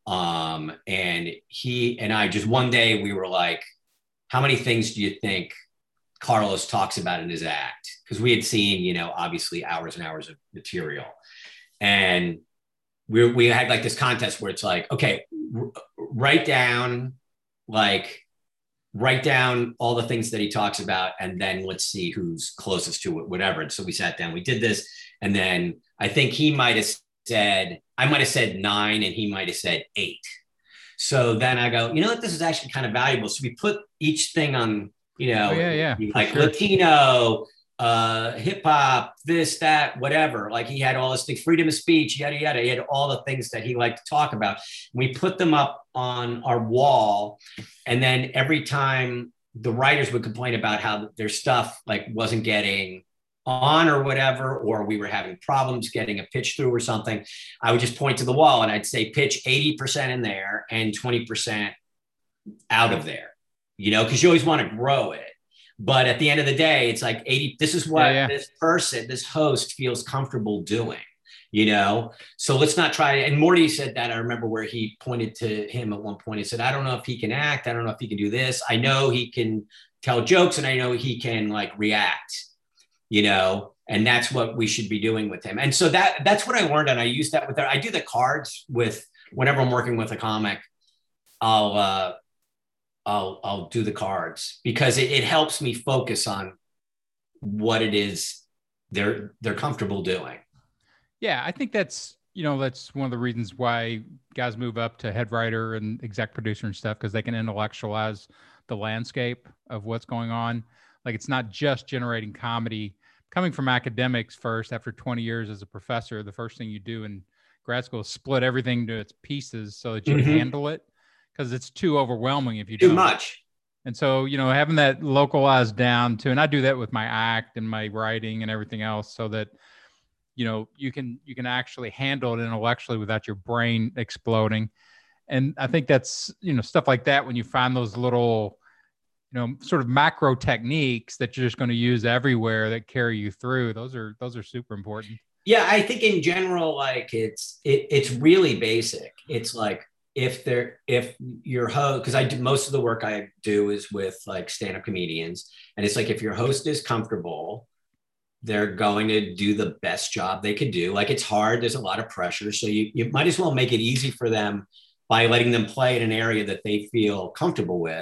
Um, and he and I just one day we were like, how many things do you think Carlos talks about in his act? Because we had seen, you know, obviously hours and hours of material. And we we had like this contest where it's like, okay, r- write down, like, write down all the things that he talks about, and then let's see who's closest to it, whatever. And so we sat down, we did this. And then I think he might have said, I might have said nine and he might have said eight. So then I go, you know what, this is actually kind of valuable. So we put each thing on, you know, oh, yeah, yeah, like sure. Latino, uh, hip hop, this, that, whatever. Like he had all this thing, freedom of speech, yada, yada. He had all the things that he liked to talk about. We put them up on our wall. And then every time the writers would complain about how their stuff like wasn't getting on or whatever, or we were having problems getting a pitch through or something, I would just point to the wall and I'd say pitch eighty percent in there and twenty percent out of there, you know, because you always want to grow it. But at the end of the day, it's like eighty, this is what yeah, yeah. this person, this host feels comfortable doing, you know? So let's not try. And Morty said that, I remember where he pointed to him at one point. He said, I don't know if he can act. I don't know if he can do this. I know he can tell jokes and I know he can like react, you know, and that's what we should be doing with him. And so that that's what I learned. And I use that with, I do the cards with, whenever I'm working with a comic, I'll, uh, I'll I'll do the cards because it, it helps me focus on what it is they're they're comfortable doing. Yeah, I think that's, you know, that's one of the reasons why guys move up to head writer and exec producer and stuff, because they can intellectualize the landscape of what's going on. Like, it's not just generating comedy. Coming from academics first, after twenty years as a professor, the first thing you do in grad school is split everything to its pieces so that you Mm-hmm. can handle it, because it's too overwhelming if you Too don't. much. And so, you know, having that localized down to, and I do that with my act and my writing and everything else, so that, you know, you can you can actually handle it intellectually without your brain exploding. And I think that's, you know, stuff like that, when you find those little, you know, sort of macro techniques that you're just going to use everywhere that carry you through, those are those are super important. Yeah, I think in general, like it's it, it's really basic. It's like if they're if your host, because I do most of the work I do is with like stand-up comedians, and it's like if your host is comfortable, they're going to do the best job they could do. Like, it's hard, there's a lot of pressure, so you you might as well make it easy for them by letting them play in an area that they feel comfortable with.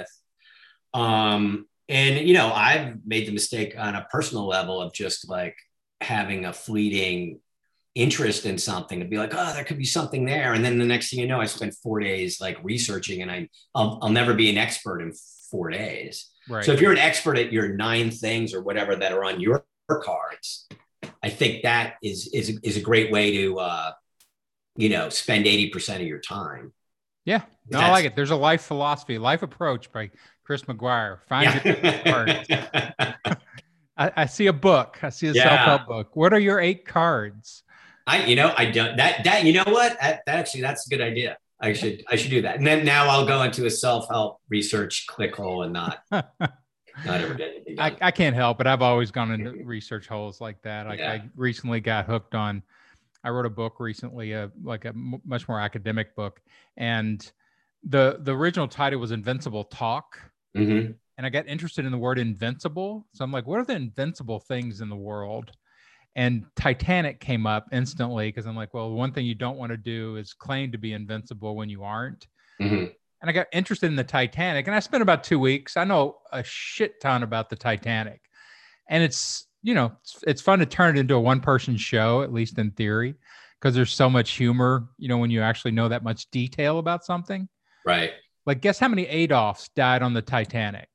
Um, and you know, I've made the mistake on a personal level of just like having a fleeting interest in something to be like, oh, there could be something there. And then the next thing you know, I spent four days like researching, and I, I'll, I'll never be an expert in four days. Right. So if you're an expert at your nine things or whatever that are on your cards, I think that is, is, is a great way to, uh, you know, spend eighty percent of your time. Yeah, no, I like it. There's a life philosophy, life approach by Chris McGuire. Find yeah. your cards. I, I see a book. I see a yeah. self-help book. What are your eight cards? I, you know, I don't that that you know what? That, that actually that's a good idea. I should I should do that. And then now I'll go into a self-help research click hole and not not ever get anything done. I, I can't help it. I've always gone into research holes like that. Like yeah. I recently got hooked on. I wrote a book recently, uh, like a m- much more academic book, and the the original title was Invincible Talk. Mm-hmm. And I got interested in the word invincible. So I'm like, what are the invincible things in the world? And Titanic came up instantly, because I'm like, well, one thing you don't want to do is claim to be invincible when you aren't. Mm-hmm. And I got interested in the Titanic, and I spent about two weeks. I know a shit ton about the Titanic, and it's, you know, it's, it's fun to turn it into a one-person show, at least in theory, because there's so much humor, you know, when you actually know that much detail about something. Right. Like, guess how many Adolfs died on the Titanic?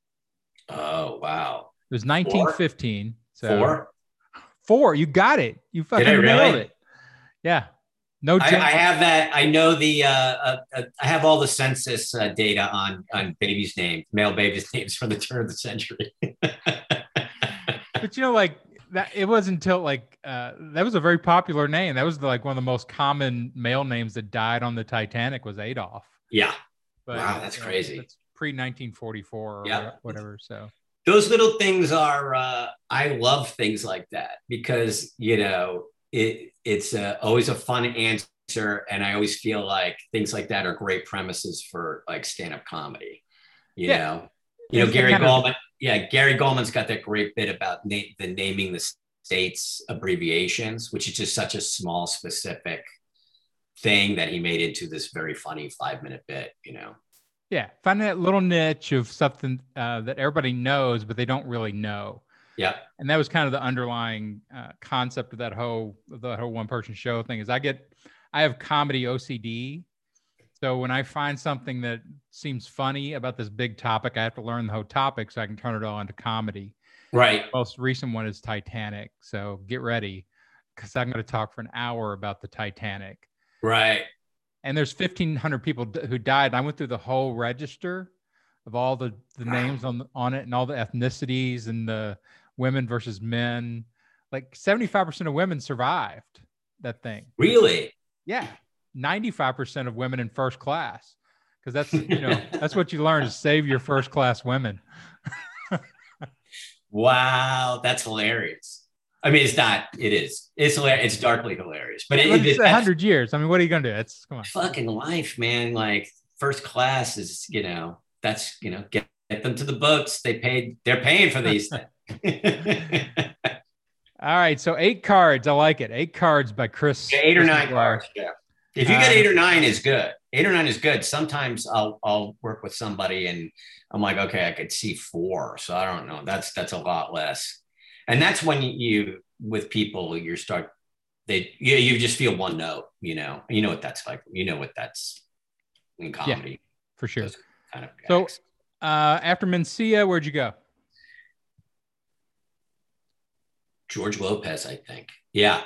Oh, wow. It was nineteen fifteen. Four? So Four? Four. You got it. You fucking really? nailed it. Yeah. No. I, I have that. I know the, uh, uh, uh, I have all the census uh, data on, on babies' names, male babies' names from the turn of the century. But, you know, like that, it wasn't until like, uh, that was a very popular name. That was the, like one of the most common male names that died on the Titanic was Adolf. Yeah. But, wow. That's uh, crazy. It's pre nineteen forty-four or yeah. whatever. So those little things are, uh, I love things like that because, you know, it it's uh, always a fun answer. And I always feel like things like that are great premises for like stand-up comedy, you yeah. know, you know, it's Gary Goldman. Of- yeah. Gary Goldman's got that great bit about na- the naming the states abbreviations, which is just such a small, specific thing that he made into this very funny five minute bit, you know? Yeah, find that little niche of something uh, that everybody knows, but they don't really know. Yeah, and that was kind of the underlying uh, concept of that whole the whole one person show thing. Is I get, I have comedy O C D, so when I find something that seems funny about this big topic, I have to learn the whole topic so I can turn it all into comedy. Right. The most recent one is Titanic, so get ready because I'm going to talk for an hour about the Titanic. Right. And there's fifteen hundred people who died. And I went through the whole register of all the, the names on on it and all the ethnicities and the women versus men. Like seventy-five percent of women survived that thing. Really? Yeah. ninety-five percent of women in first class. Because that's, you know, that's what you learn is save your first class women. Wow. That's hilarious. I mean, it's not, it is, it's hilarious. It's darkly hilarious, but it, it's it, a hundred years. I mean, what are you going to do? It's come on. Fucking life, man. Like first class is, you know, that's, you know, get, get them to the boats. They paid, they're paying for these things. All right. So eight cards. I like it. Eight cards by Chris. Yeah, eight or Chris nine McGuire. cards. Yeah. If you get um, eight or nine is good. eight or nine is good. Sometimes I'll I'll work with somebody and I'm like, okay, I could see four. So I don't know. That's that's a lot less. And that's when you with people you start they you, you just feel one note, you know. You know what that's like. You know what that's in comedy. Yeah, for sure. Those kind of so acts. uh, after Mencia, where'd you go? George Lopez, I think. Yeah.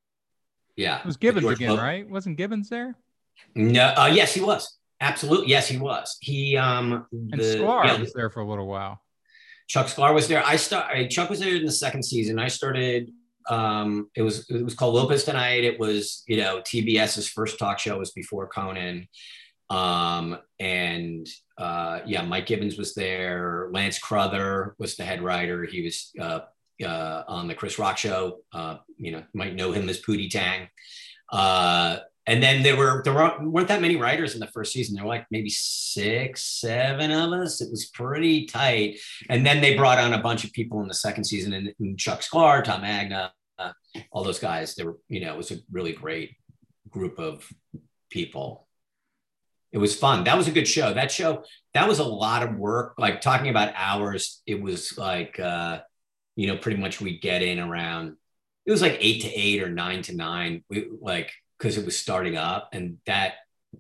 Yeah. It was Gibbons George again, Lopez. right? Wasn't Gibbons there? No, uh, yes, he was. Absolutely. Yes, he was. He um And the Sklar yeah, was there for a little while. Chuck Sklar was there. I start Chuck was there in the second season. I started um it was it was called Lopez Tonight. It was, you know, TBS's first talk show. Was before Conan. Um and uh yeah, Mike Gibbons was there. Lance Crother was the head writer. He was uh uh on the Chris Rock show. Uh, you know, you might know him as Pootie Tang. Uh And then there were there weren't that many writers in the first season. There were like maybe six, seven of us. It was pretty tight. And then they brought on a bunch of people in the second season, and, and Chuck Sklar, Tom Agna, uh, all those guys. They were, you know, it was a really great group of people. It was fun. That was a good show. That show, that was a lot of work. Like talking about hours, it was like, uh, you know, pretty much we'd get in around, it was like eight to eight or nine to nine. We like, because it was starting up, and that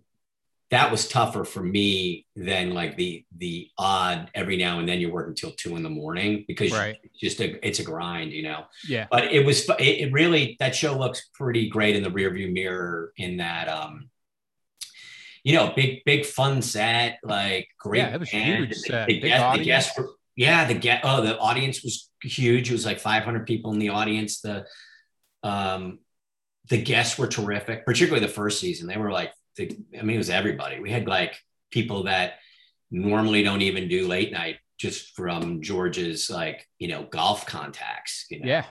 that was tougher for me than like the the odd every now and then you're working till two in the morning, because right. you, just a, it's a grind, you know. Yeah. But it was it, it really, that show looks pretty great in the rearview mirror, in that um you know, big big fun set, like great. Yeah, it was huge set. The, Big guest, audience. the guests were, yeah, the get oh the audience was huge. It was like five hundred people in the audience. The um The guests were terrific, particularly the first season. They were like, the, I mean, it was everybody. We had like people that normally don't even do late night, just from George's, like, you know, golf contacts. You know? Yeah.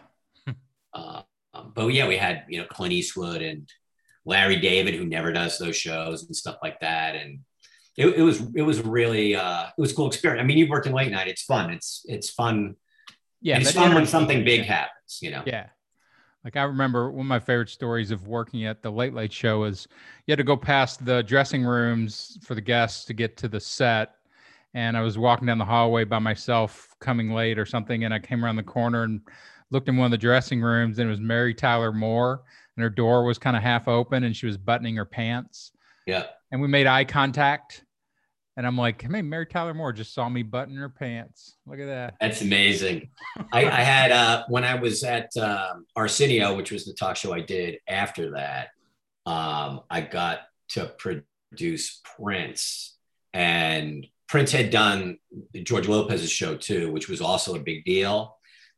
uh, um, but yeah, we had, you know, Clint Eastwood and Larry David, who never does those shows and stuff like that. And it, it was it was really uh, it was a cool experience. I mean, you've worked in late night. It's fun. It's it's fun. Yeah, and it's fun when something big happens. You know. Yeah. Like I remember one of my favorite stories of working at the Late Late Show is you had to go past the dressing rooms for the guests to get to the set. And I was walking down the hallway by myself coming late or something. And I came around the corner and looked in one of the dressing rooms, and it was Mary Tyler Moore, and her door was kind of half open and she was buttoning her pants. Yeah. And we made eye contact. And I'm like, hey, Mary Tyler Moore just saw me button her pants. Look at that. That's amazing. I, I had, uh, when I was at um, Arsenio, which was the talk show I did after that, um, I got to produce Prince. And Prince had done George Lopez's show too, which was also a big deal.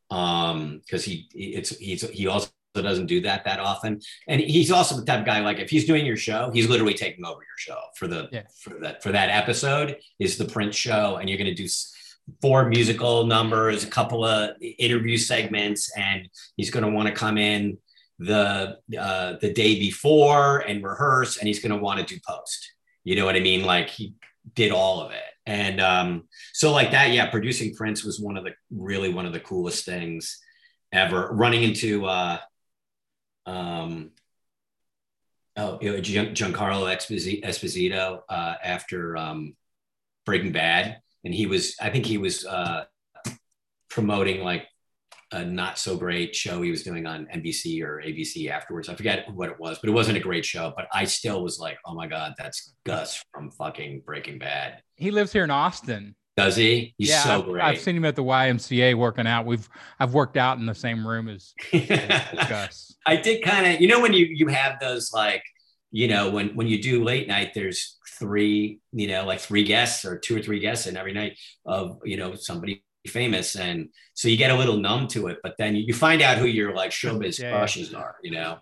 Um, because he, it's, he's, he also doesn't do that that often, and he's also the type of guy, like if he's doing your show, he's literally taking over your show for the yeah. for that for that episode is the Prince show, and you're going to do four musical numbers, a couple of interview segments, and he's going to want to come in the uh the day before and rehearse, and he's going to want to do post, you know what I mean? Like he did all of it. And um so like that, yeah, producing Prince was one of the really one of the coolest things ever. Running into uh um oh you know, Gian, Giancarlo Esposito uh after um Breaking Bad, and he was I think he was uh promoting like a not so great show he was doing on N B C or A B C afterwards. I forget what it was, but it wasn't a great show, but I still was like, oh my God, that's Gus from fucking Breaking Bad. He lives here in Austin. Does he? He's yeah, so I've, great. I've seen him at the Y M C A working out. We've I've worked out in the same room as, as Gus. I did kind of, you know, when you you have those like, you know, when when you do late night, there's three, you know, like three guests or two or three guests in every night of, you know, somebody famous, and so you get a little numb to it, but then you find out who your like showbiz yeah, crushes yeah. are, you know.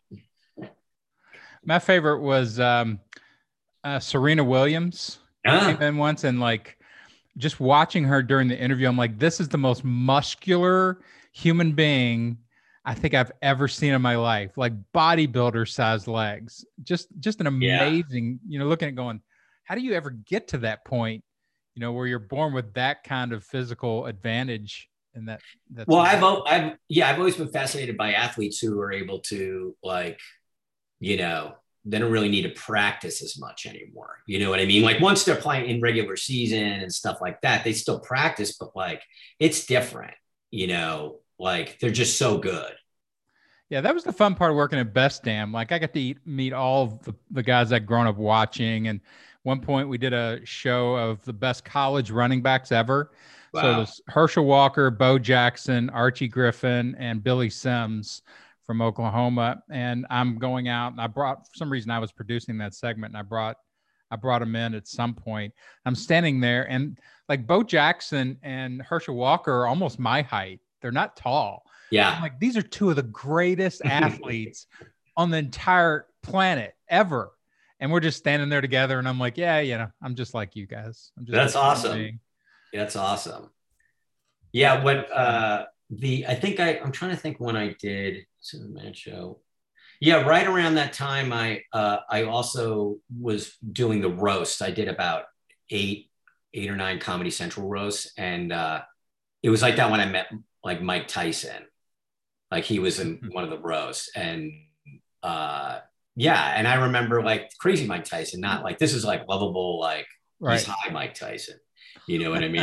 My favorite was um, uh, Serena Williams. Ah. Came in once, and like just watching her during the interview, I'm like, this is the most muscular human being I think I've ever seen in my life. Like bodybuilder sized legs, just just an amazing. Yeah. You know, looking at it going, how do you ever get to that point? You know, where you're born with that kind of physical advantage, and that. That's well, I've, I've, yeah, I've always been fascinated by athletes who are able to, like, you know, they don't really need to practice as much anymore. You know what I mean? Like once they're playing in regular season and stuff like that, they still practice, but like it's different, you know, like they're just so good. Yeah, that was the fun part of working at Best Damn. Like I got to eat, meet all of the, the guys I'd grown up watching. And one point we did a show of the best college running backs ever. Wow. So it was Herschel Walker, Bo Jackson, Archie Griffin, and Billy Sims from Oklahoma. And I'm going out and I brought, for some reason I was producing that segment and I brought, I brought him in at some point. I'm standing there and like Bo Jackson and Herschel Walker are almost my height. They're not tall. Yeah. I'm like, these are two of the greatest athletes on the entire planet ever. And we're just standing there together. And I'm like, yeah, you know, I'm just like you guys. I'm just That's like awesome. That's awesome. Yeah. When, uh, the, I think I, I'm trying to think when I did Superman show. Yeah. Right around that time, I, uh, I also was doing the roast. I did about eight, eight or nine Comedy Central roasts. And, uh, it was like that when I met like Mike Tyson, like he was in one of the roasts and, uh, yeah. And I remember like crazy Mike Tyson, not like, this is like lovable, like right. He's high Mike Tyson, you know what I mean?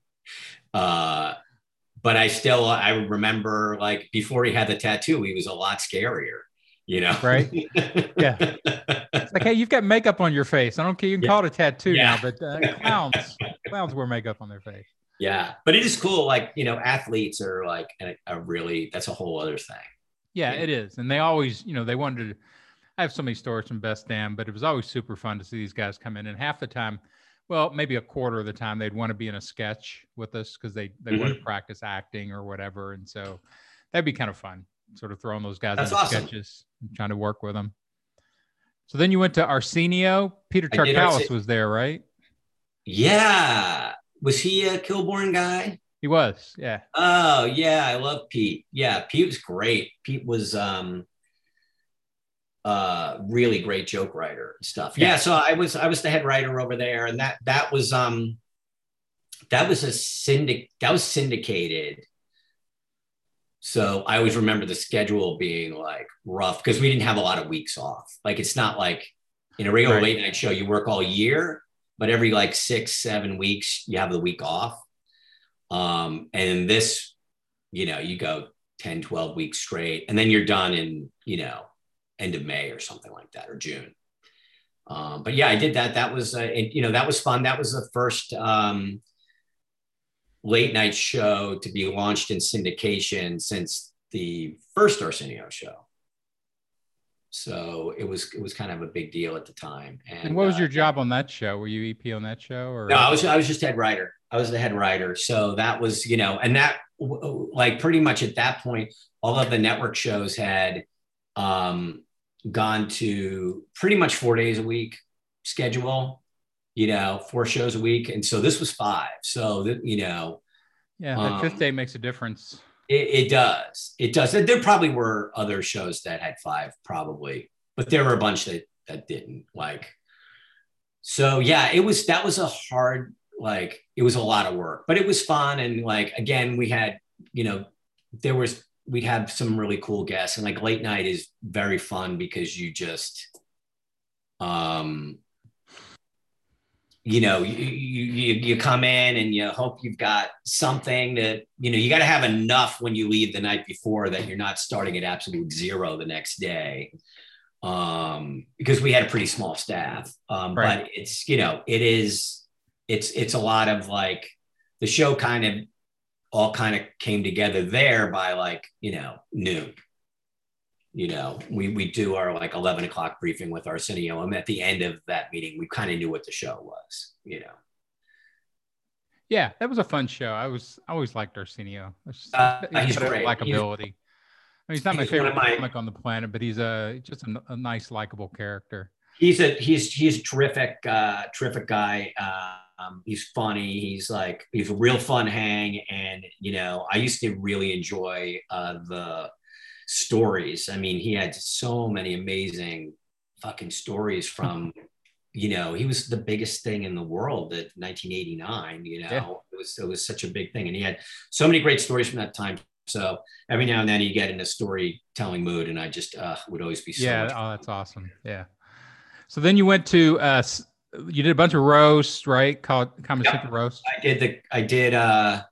uh, but I still, I remember like before he had the tattoo, he was a lot scarier, you know? Right. Yeah. It's like, hey, you've got makeup on your face. I don't care. You can yeah. call it a tattoo yeah. now, but uh, clowns, clowns wear makeup on their face. Yeah. But it is cool. Like, you know, athletes are like a, a really, that's a whole other thing. Yeah, yeah, it is. And they always, you know, they wanted to, I have so many stories from Best Damn, but it was always super fun to see these guys come in. And half the time, well, maybe a quarter of the time, they'd want to be in a sketch with us because they, they mm-hmm. want to practice acting or whatever. And so that'd be kind of fun, sort of throwing those guys That's into awesome. sketches and trying to work with them. So then you went to Arsenio. Peter Charkalis was there, right? Yeah. Was he a Kilborn guy? He was, yeah. Oh, yeah. I love Pete. Yeah, Pete was great. Pete was um, uh, really great joke writer and stuff. Yeah. yeah, so I was I was the head writer over there, and that that was um, that was a syndic that was syndicated. So I always remember the schedule being like rough because we didn't have a lot of weeks off. Like it's not like in a regular right. late night show you work all year. But every like six, seven weeks, you have the week off. Um, and this, you know, you go ten, twelve weeks straight, and then you're done in, you know, end of May or something like that, or June. Um, but yeah, I did that. That was, uh, and, you know, that was fun. That was the first um, late night show to be launched in syndication since the first Arsenio show. So it was it was kind of a big deal at the time. And, and what was your uh, job on that show? Were you E P on that show? Or no, I was I was just head writer. I was the head writer. So that was, you know, and that like pretty much at that point, all of the network shows had um, gone to pretty much four days a week schedule, you know, four shows a week. And so this was five. So that, you know. Yeah, that um, fifth day makes a difference. It, it does. It does. There probably were other shows that had five, probably, but there were a bunch that that didn't. Like, so yeah, it was. That was a hard. Like, it was a lot of work, but it was fun. And like, again, we had, you know, there was we'd have some really cool guests, and like late night is very fun because you just, um, you know, you, you, you come in and you hope you've got something that, you know, you got to have enough when you leave the night before that you're not starting at absolute zero the next day. Um, because we had a pretty small staff. Um, right. But it's, you know, it is, it's, it's a lot of like the show kind of all kind of came together there by like, you know, noon. You know, we we do our like eleven o'clock briefing with Arsenio, and at the end of that meeting, we kind of knew what the show was, you know. Yeah, that was a fun show. I was I always liked Arsenio. Uh, he's great. Likability. He's, I mean, he's not my he's favorite my, comic on the planet, but he's a just a, a nice, likable character. He's a he's he's a terrific, uh, terrific guy. Um, he's funny. He's like he's a real fun hang, and you know, I used to really enjoy uh, the stories. I mean, he had so many amazing fucking stories from, you know, he was the biggest thing in the world at nineteen eighty-nine, you know, yeah. it was, it was such a big thing. And he had so many great stories from that time. So every now and then you get in a storytelling mood, and I just uh, would always be so yeah. much Oh, that's awesome. Yeah. So then you went to uh, you did a bunch of roasts, right? Called Comedy Yep. Central roast. I did the I did uh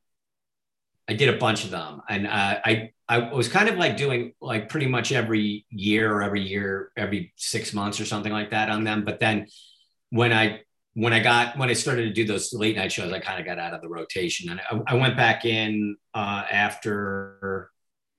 I did a bunch of them, and uh, I I was kind of like doing like pretty much every year or every year every six months or something like that on them. But then when I when I got when I started to do those late night shows, I kind of got out of the rotation, and I, I went back in uh, after.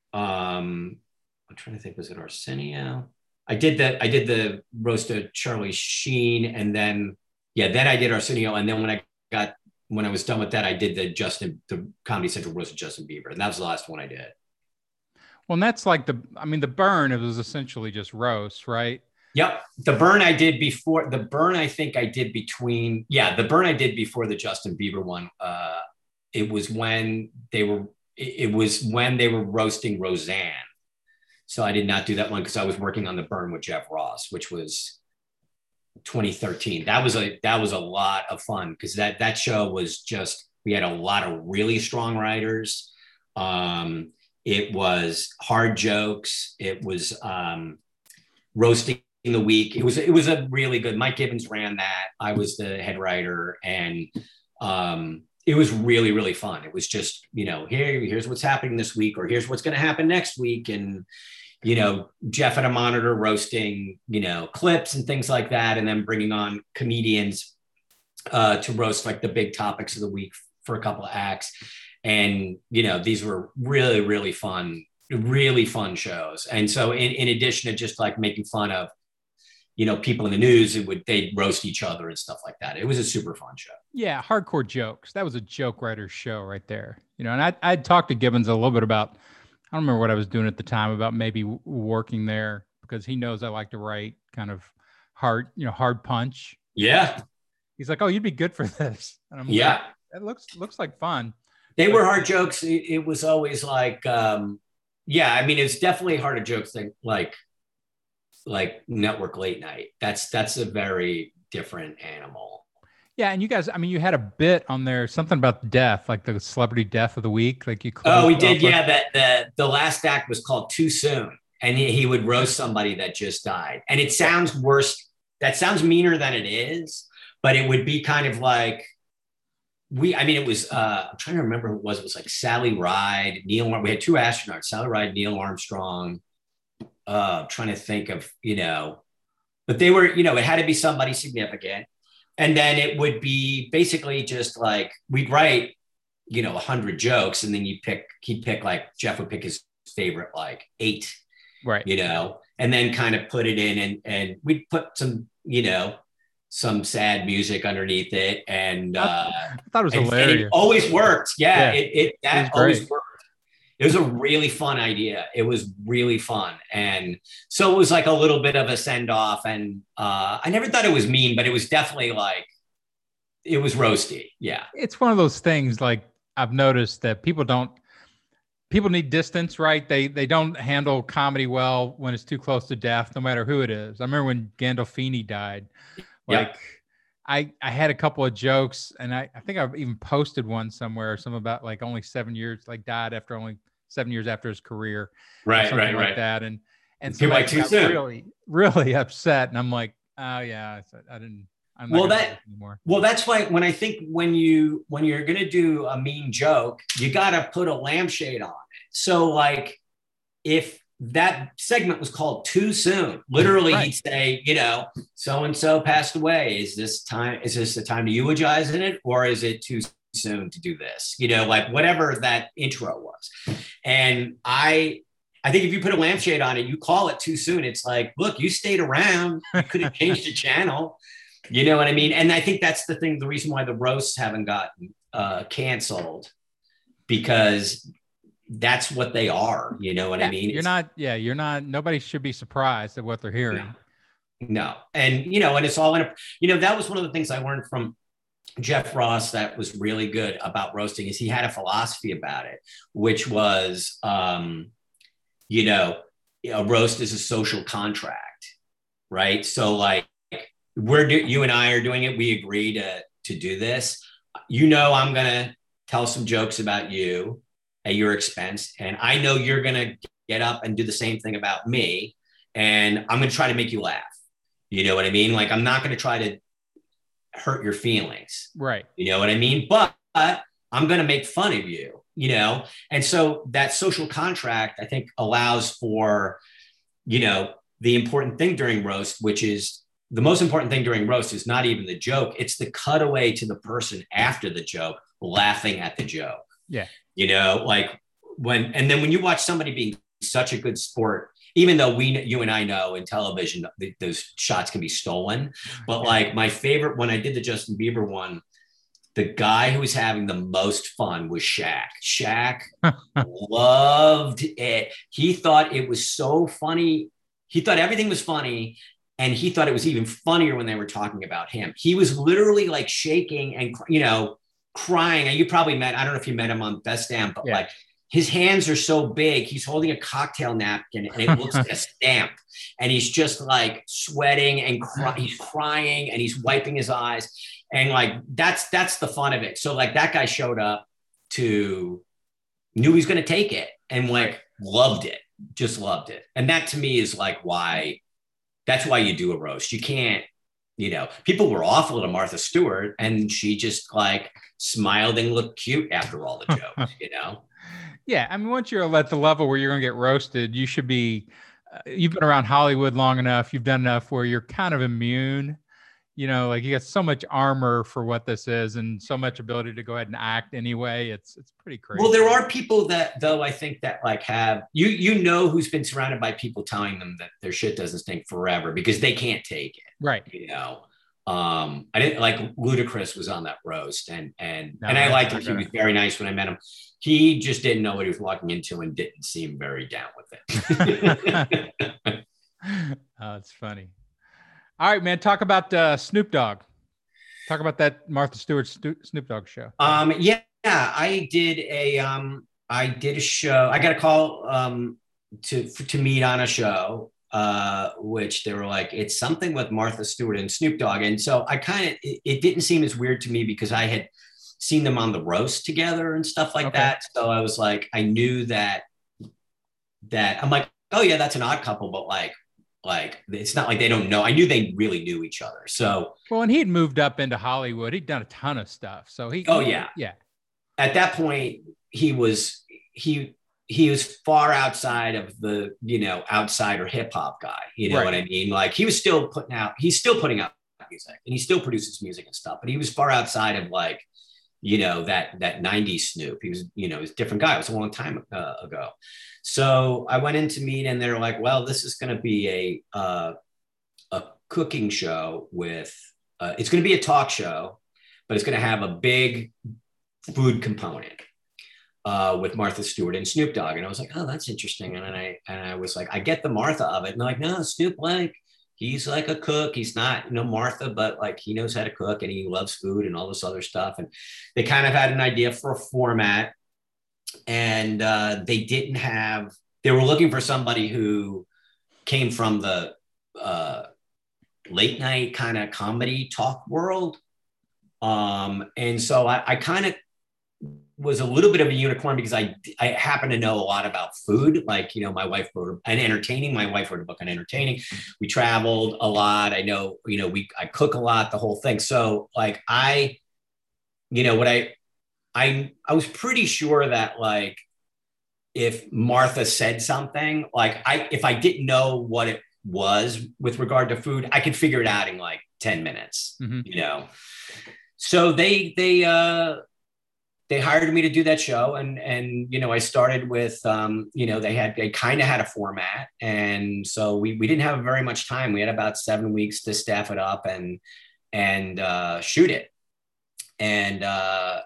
Um, I'm trying to think, was it Arsenio? I did that. I did the roast of Charlie Sheen, and then yeah, then I did Arsenio, and then when I got when I was done with that, I did the Justin the Comedy Central roast of Justin Bieber, and that was the last one I did. Well, and that's like the I mean the burn. It was essentially just roast, right? Yep. The burn I did before the burn, I think I did between, yeah, the burn I did before the Justin Bieber one. Uh, it was when they were, it was when they were roasting Roseanne. So I did not do that one because I was working on the burn with Jeff Ross, which was twenty thirteen. That was a, that was a lot of fun because that, that show was just, we had a lot of really strong writers. Um, it was hard jokes. It was um, roasting in the week. It was it was a really good. Mike Gibbons ran that. I was the head writer, and um, it was really really fun. It was just you know here here's what's happening this week, or here's what's going to happen next week, and you know Jeff at a monitor roasting you know clips and things like that, and then bringing on comedians uh, to roast like the big topics of the week for a couple of acts, and you know these were really really fun. Really fun shows. And so in, in addition to just like making fun of, you know, people in the news, it would, they'd roast each other and stuff like that. It was a super fun show. Yeah. Hardcore jokes. That was a joke writer's show right there. You know, and I, I'd talked to Gibbons a little bit about, I don't remember what I was doing at the time about maybe working there because he knows I like to write kind of hard, you know, hard punch. Yeah. He's like, oh, you'd be good for this. And I'm yeah. like, that looks, looks like fun. They but, were hard jokes. It, it was always like, um, yeah, I mean, it's definitely harder jokes than like, like network late night. That's, that's a very different animal. Yeah. And you guys, I mean, you had a bit on there, something about death, like the celebrity death of the week. Like you. Oh, we did. Yeah. That the, the last act was called Too Soon. And he, he would roast somebody that just died. And it sounds worse. That sounds meaner than it is, but it would be kind of like, We, I mean, it was, uh, I'm trying to remember who it was. It was like Sally Ride, Neil, we had two astronauts, Sally Ride, Neil Armstrong. Uh, I'm trying to think of, you know, but they were, you know, it had to be somebody significant. And then it would be basically just like, we'd write, you know, a hundred jokes and then you pick, he'd pick like, Jeff would pick his favorite, like eight, right. You know, and then kind of put it in and, and we'd put some, you know, some sad music underneath it. And uh, I thought it was and, hilarious. And it always worked. Yeah, yeah. it, it that it always worked. It was a really fun idea. It was really fun. And so it was like a little bit of a send off. And uh, I never thought it was mean, but it was definitely like, it was roasty. Yeah. It's one of those things like I've noticed that people don't, people need distance, right? They they don't handle comedy well when it's too close to death, no matter who it is. I remember when Gandolfini died. Like yep. I, I had a couple of jokes and I, I think I've even posted one somewhere, some about like only seven years, like died after only seven years after his career. Right, right, like right. that. And, and so like too soon. really, really upset. And I'm like, oh yeah, I, I didn't, I'm not well, that, that, anymore. Well, that's why when I think when you, when you're going to do a mean joke, you got to put a lampshade on it. So like if, that segment was called Too Soon. Literally, right. He'd say, you know, so-and-so passed away. Is this time, is this the time to eulogize in it? Or is it too soon to do this? You know, like whatever that intro was. And I, I think if you put a lampshade on it, you call it Too Soon. It's like, look, you stayed around. You could have changed the channel. You know what I mean? And I think that's the thing, the reason why the roasts haven't gotten uh, canceled, because that's what they are. You know what yeah, I mean? You're it's, not, yeah, you're not, nobody should be surprised at what they're hearing. No. no. And, you know, and it's all in a, you know, that was one of the things I learned from Jeff Ross that was really good about roasting is he had a philosophy about it, which was, um, you know, a roast is a social contract, right? So like we're, do, you and I are doing it. We agree to, to do this. You know, I'm going to tell some jokes about you at your expense. And I know you're going to get up and do the same thing about me. And I'm going to try to make you laugh. You know what I mean? Like, I'm not going to try to hurt your feelings. Right. You know what I mean? But I'm going to make fun of you, you know? And so that social contract, I think, allows for, you know, the important thing during roast, which is the most important thing during roast is not even the joke. It's the cutaway to the person after the joke, laughing at the joke. Yeah. You know, like when, and then when you watch somebody being such a good sport, even though we, you and I know in television, th- those shots can be stolen. But Yeah. like my favorite, when I did the Justin Bieber one, the guy who was having the most fun was Shaq. Shaq loved it. He thought it was so funny. He thought everything was funny. And he thought it was even funnier when they were talking about him. He was literally like shaking and, you know, crying. And you probably met, I don't know if you met him on Best Damn, but yeah. like his hands are so big. He's holding a cocktail napkin and it looks like a stamp. And he's just like sweating and cry- he's crying and he's wiping his eyes. And like, that's, that's the fun of it. So like that guy showed up to, knew he was going to take it and like loved it, just loved it. And that to me is like why, that's why you do a roast. You can't, you know, people were awful to Martha Stewart and she just like smiled and looked cute after all the jokes, you know? Yeah. I mean, once you're at the level where you're going to get roasted, you should be, uh, you've been around Hollywood long enough. You've done enough where you're kind of immune, you know, like you got so much armor for what this is and so much ability to go ahead and act anyway. It's, it's pretty crazy. Well, there are people that though, I think that like have, you, you know, who's been surrounded by people telling them that their shit doesn't stink forever because they can't take it. Right. You know, um, I didn't like Ludacris was on that roast and, and, no, and I liked him. He was very nice when I met him. He just didn't know what he was walking into and didn't seem very down with it. Oh, it's funny. All right, man. Talk about uh, Snoop Dogg. Talk about that Martha Stewart Snoop Dogg show. Um, yeah, I did a, um, I did a show. I got a call um, to to meet on a show, uh, which they were like, it's something with Martha Stewart and Snoop Dogg, and so I kind of, it, it didn't seem as weird to me because I had seen them on the roast together and stuff like okay. that. So I was like, I knew that that I'm like, oh yeah, that's an odd couple, but like. Like, it's not like they don't know. I knew they really knew each other. So, well, and he'd moved up into Hollywood. He'd done a ton of stuff. So he, oh yeah. Yeah. At that point, he was, he, he was far outside of the, you know, outsider hip hop guy. You know right. what I mean? Like he was still putting out, he's still putting out music and he still produces music and stuff, but he was far outside of like, you know, that, that nineties Snoop. He was, you know, he was a different guy. It was a long time uh, ago. So I went in to meet and they're like, well, this is going to be a, uh, a cooking show with, uh, it's going to be a talk show, but it's going to have a big food component uh, with Martha Stewart and Snoop Dogg. And I was like, oh, that's interesting. And then I, and I was like, I get the Martha of it. And they're like, no, Snoop, like, he's like a cook. He's not, you know, Martha, but like he knows how to cook and he loves food and all this other stuff. And they kind of had an idea for a format. And uh, they didn't have, they were looking for somebody who came from the uh, late night kind of comedy talk world. Um, and so I, I kind of was a little bit of a unicorn because I, I happen to know a lot about food. Like, you know, my wife wrote and entertaining, my wife wrote a book on entertaining. We traveled a lot. I know, you know, we, I cook a lot, the whole thing. So like I, you know, what I, I, I was pretty sure that like, if Martha said something, like I, if I didn't know what it was with regard to food, I could figure it out in like ten minutes, mm-hmm. you know? So they, they, uh, they hired me to do that show. And, and, you know, I started with, um, you know, they had, they kind of had a format. And so we, we didn't have very much time. We had about seven weeks to staff it up and, and, uh, shoot it. And, uh,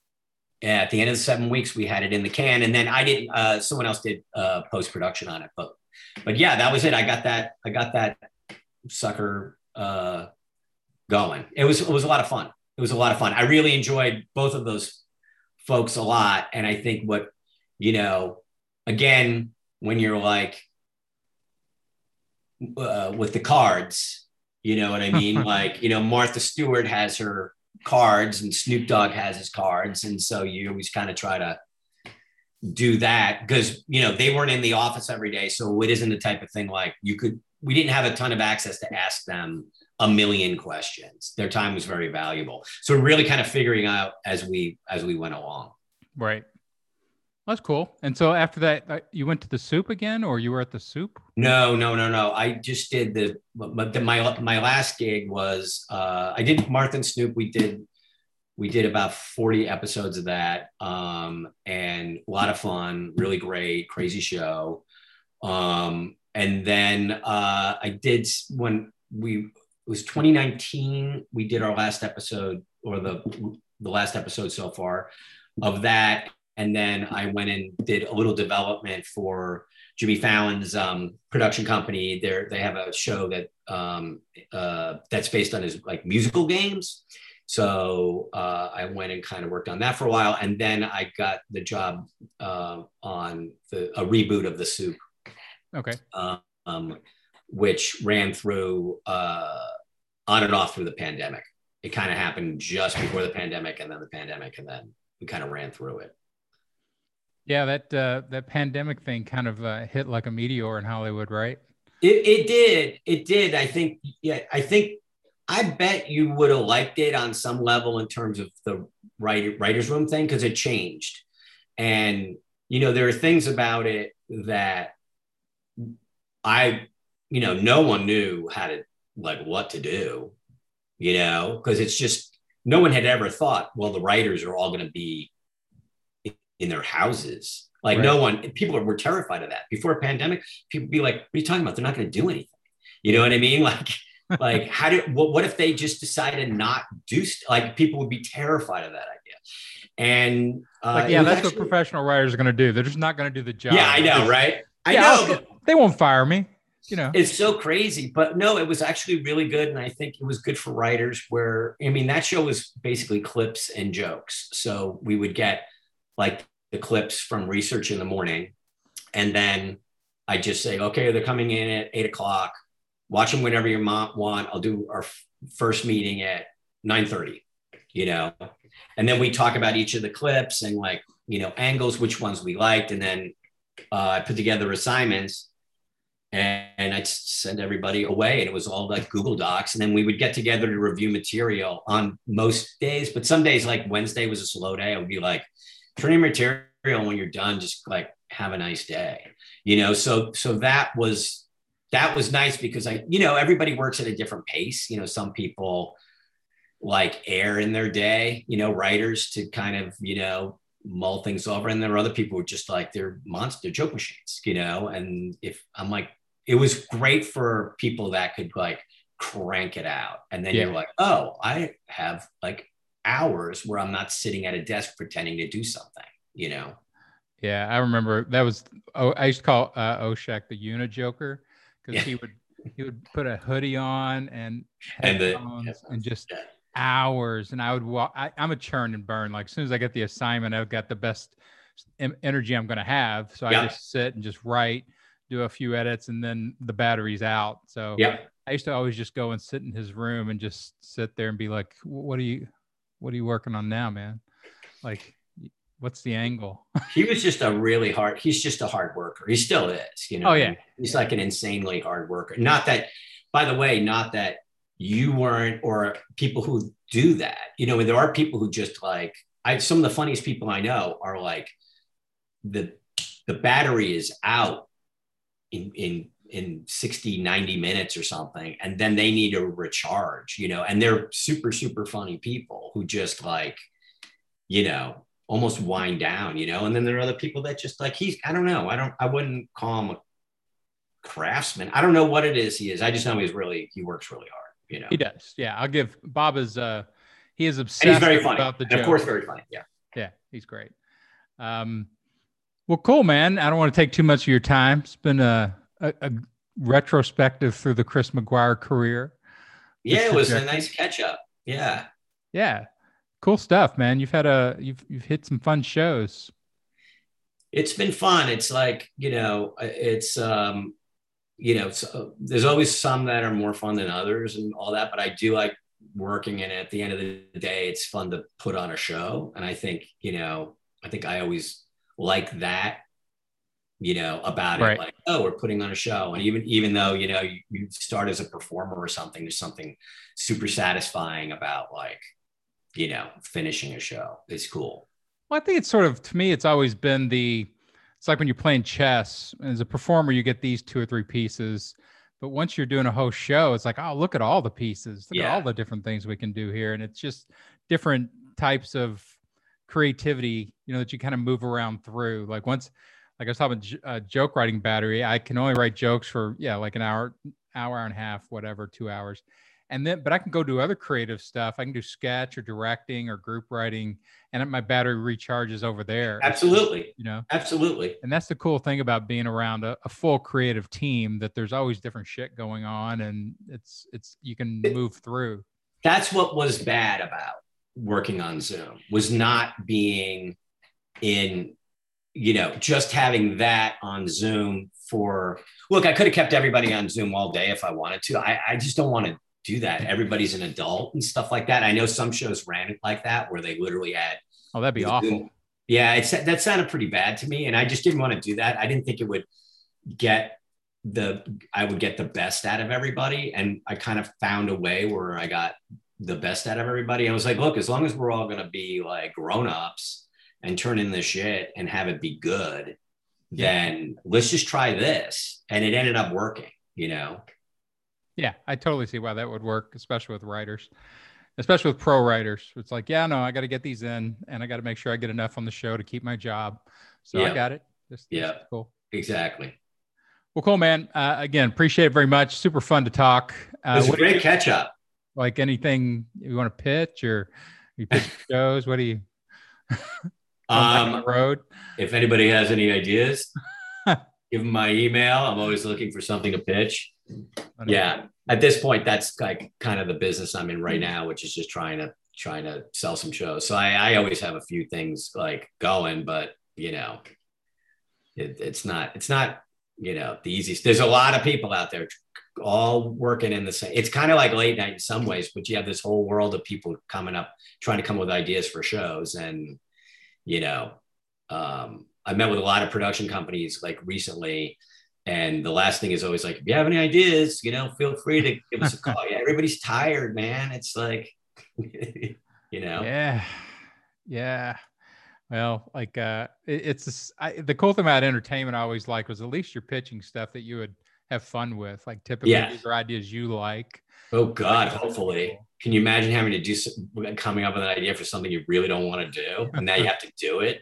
at the end of the seven weeks, we had it in the can. And then I didn't, uh, someone else did, uh, post-production on it, but, but yeah, that was it. I got that, I got that sucker, uh, going. It was, it was a lot of fun. It was a lot of fun. I really enjoyed both of those folks a lot. And I think what, you know, again, when you're like, uh, with the cards, you know what I mean? Like, you know, Martha Stewart has her cards and Snoop Dogg has his cards. And so you always kind of try to do that because, you know, they weren't in the office every day. So it isn't the type of thing like you could, we didn't have a ton of access to ask them a million questions. Their time was very valuable. So really kind of figuring out as we as we went along. Right. That's cool. And so after that, you went to the Soup again, or you were at the Soup? No, no, no, no. I just did the, but the, my my last gig was uh, I did Martha and Snoop. We did we did about forty episodes of that, um, and a lot of fun, really great, crazy show. Um, and then uh, I did when we it was twenty nineteen. We did our last episode, or the the last episode so far of that. And then I went and did a little development for Jimmy Fallon's um, production company. They they have a show that um, uh, that's based on his like musical games. So uh, I went and kind of worked on that for a while, and then I got the job uh, on the, a reboot of The Soup. Okay. Um, which ran through uh, on and off through the pandemic. It kind of happened just before the pandemic, and then the pandemic, and then we kind of ran through it. Yeah, that uh, that pandemic thing kind of uh, hit like a meteor in Hollywood, right? It, it did. It did. I think, yeah, I think, I bet you would have liked it on some level in terms of the writer, writer's room thing, because it changed. And, you know, there are things about it that I, you know, no one knew how to, like, what to do, you know, because it's just, no one had ever thought, well, the writers are all going to be in their houses. Like right. No one, people were terrified of that. Before a pandemic, people would be like, what are you talking about? They're not going to do anything. You know what I mean? Like, like how do, what, what if they just decided not do, st- like people would be terrified of that idea. And uh, like, yeah, that's actually what professional writers are going to do. They're just not going to do the job. Yeah, I know, right? I yeah, know. But they won't fire me. You know, it's so crazy, but no, it was actually really good. And I think it was good for writers where, I mean, that show was basically clips and jokes. So we would get like the clips from research in the morning. And then I just say, okay, they're coming in at eight o'clock, watch them whenever you want. I'll do our f- first meeting at nine thirty, you know? And then we talk about each of the clips and like, you know, angles, which ones we liked. And then uh, I put together assignments and, and I'd send everybody away. And it was all like Google Docs. And then we would get together to review material on most days. But some days, like Wednesday was a slow day. I would be like, turn in material, when you're done, just like have a nice day, you know? So, so that was, that was nice because I, you know, everybody works at a different pace. You know, some people like air in their day, you know, writers to kind of, you know, mull things over. And there are other people who are just like, they're monster joke machines, you know? And if I'm like, it was great for people that could like crank it out. And then yeah. You're like, oh, I have like hours where I'm not sitting at a desk pretending to do something, you know? Yeah. I remember that was, oh, I used to call uh, Oshek the Unijoker because yeah. he would, he would put a hoodie on and headphones and, the, and just yeah. hours. And I would walk, I, I'm a churn and burn. Like as soon as I get the assignment, I've got the best energy I'm going to have. So yeah. I just sit and just write, do a few edits, and then the battery's out. So yeah. I used to always just go and sit in his room and just sit there and be like, what are you, what are you working on now, man? Like, what's the angle? He was just a really hard, he's just a hard worker. He still is, you know? Oh yeah. He's like an insanely hard worker. Not that, by the way, not that you weren't, or people who do that, you know, there are people who just like, I, some of the funniest people I know are like, the, the battery is out in, in, in sixty, ninety minutes or something. And then they need to recharge, you know, and they're super, super funny people who just like, you know, almost wind down, you know? And then there are other people that just like, he's, I don't know. I don't, I wouldn't call him a craftsman. I don't know what it is he is. I just know he's really, he works really hard, you know? He does. Yeah. I'll give Bob is, uh, he is obsessed and he's very funny. about the and joke. Of course, very funny. Yeah. Yeah. He's great. Um, well, cool, man. I don't want to take too much of your time. It's been a, a, a retrospective through the Chris McGuire career. Yeah. It was a nice catch up. Yeah. Yeah. Cool stuff, man. You've had a, you've, you've hit some fun shows. It's been fun. It's like, you know, it's, um, you know, so there's always some that are more fun than others and all that, but I do like working. And at the end of the day, it's fun to put on a show. And I think, you know, I think I always like that you know, about Right. it. Like, oh, we're putting on a show. And even, even though, you know, you, you start as a performer or something, there's something super satisfying about like, you know, finishing a show. It's cool. Well, I think it's sort of, to me, it's always been the, it's like when you're playing chess. As a performer, you get these two or three pieces. But once you're doing a whole show, it's like, oh, look at all the pieces. Look Yeah. at all the different things we can do here. And it's just different types of creativity, you know, that you kind of move around through. Like once, like I was talking about uh, joke writing battery, I can only write jokes for, yeah, like an hour, hour and a half, whatever, two hours. And then, but I can go do other creative stuff. I can do sketch or directing or group writing, and my battery recharges over there. Absolutely. You know, absolutely. And that's the cool thing about being around a, a full creative team, that there's always different shit going on, and it's, it's, you can move through. That's what was bad about working on Zoom, was not being in, you know, just having that on Zoom for, look, I could have kept everybody on Zoom all day if I wanted to. I, I just don't want to do that. Everybody's an adult and stuff like that. I know some shows ran it like that, where they literally had. Oh, that'd be Zoom. awful. Yeah, it's, that sounded pretty bad to me. And I just didn't want to do that. I didn't think it would get the, I would get the best out of everybody. And I kind of found a way where I got the best out of everybody. I was like, look, as long as we're all going to be like grown-ups and turn in the shit and have it be good, then let's just try this. And it ended up working, you know? Yeah, I totally see why that would work, especially with writers, especially with pro writers. It's like, yeah, no, I got to get these in, and I got to make sure I get enough on the show to keep my job. So yeah. I got it. This, this yeah, cool. Exactly. Well, cool, man. Uh, again, appreciate it very much. Super fun to talk. Uh, it was a great catch up. Like anything you want to pitch, or you pitch shows? What do you? um, on the road. If anybody has any ideas, give them my email. I'm always looking for something to pitch. Yeah. At this point, that's like kind of the business I'm in right now, which is just trying to trying to sell some shows. So I, I always have a few things like going, but you know, it, it's not it's not you know the easiest. There's a lot of people out there all working in the same. It's kind of like late night in some ways, but you have this whole world of people coming up trying to come up with ideas for shows. And you know, um, I met with a lot of production companies like recently. And the last thing is always like, if you have any ideas, you know, feel free to give us a call. Yeah, everybody's tired, man. It's like, you know. Yeah, yeah. Well, like uh, it, it's I, the cool thing about entertainment I always like was at least you're pitching stuff that you would have fun with. Like typically yeah. these are ideas you like. Oh God, hopefully. Can you imagine having to do some, coming up with an idea for something you really don't want to do, and now you have to do it?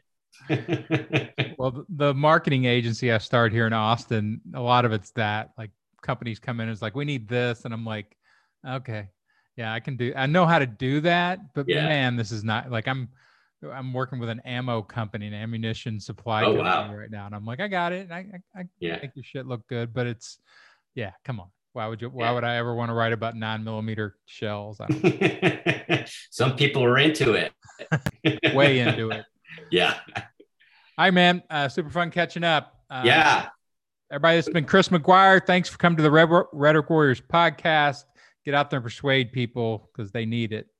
Well, the marketing agency I started here in Austin, a lot of it's that like companies come in and it's like, we need this. And I'm like, okay, yeah, I can do, I know how to do that, but yeah. man, this is not like, I'm, I'm working with an ammo company, an ammunition supply oh, company wow. right now. And I'm like, I got it. I, I, I yeah. make your shit look good, but it's, yeah, come on. Why would you, why yeah. would I ever want to write about nine millimeter shells? I don't Some people are into it. Way into it. Yeah. All right, man. Uh, super fun catching up. Uh, yeah. Everybody, this has been Chris McGuire. Thanks for coming to the Red Rhetoric Warriors podcast. Get out there and persuade people because they need it.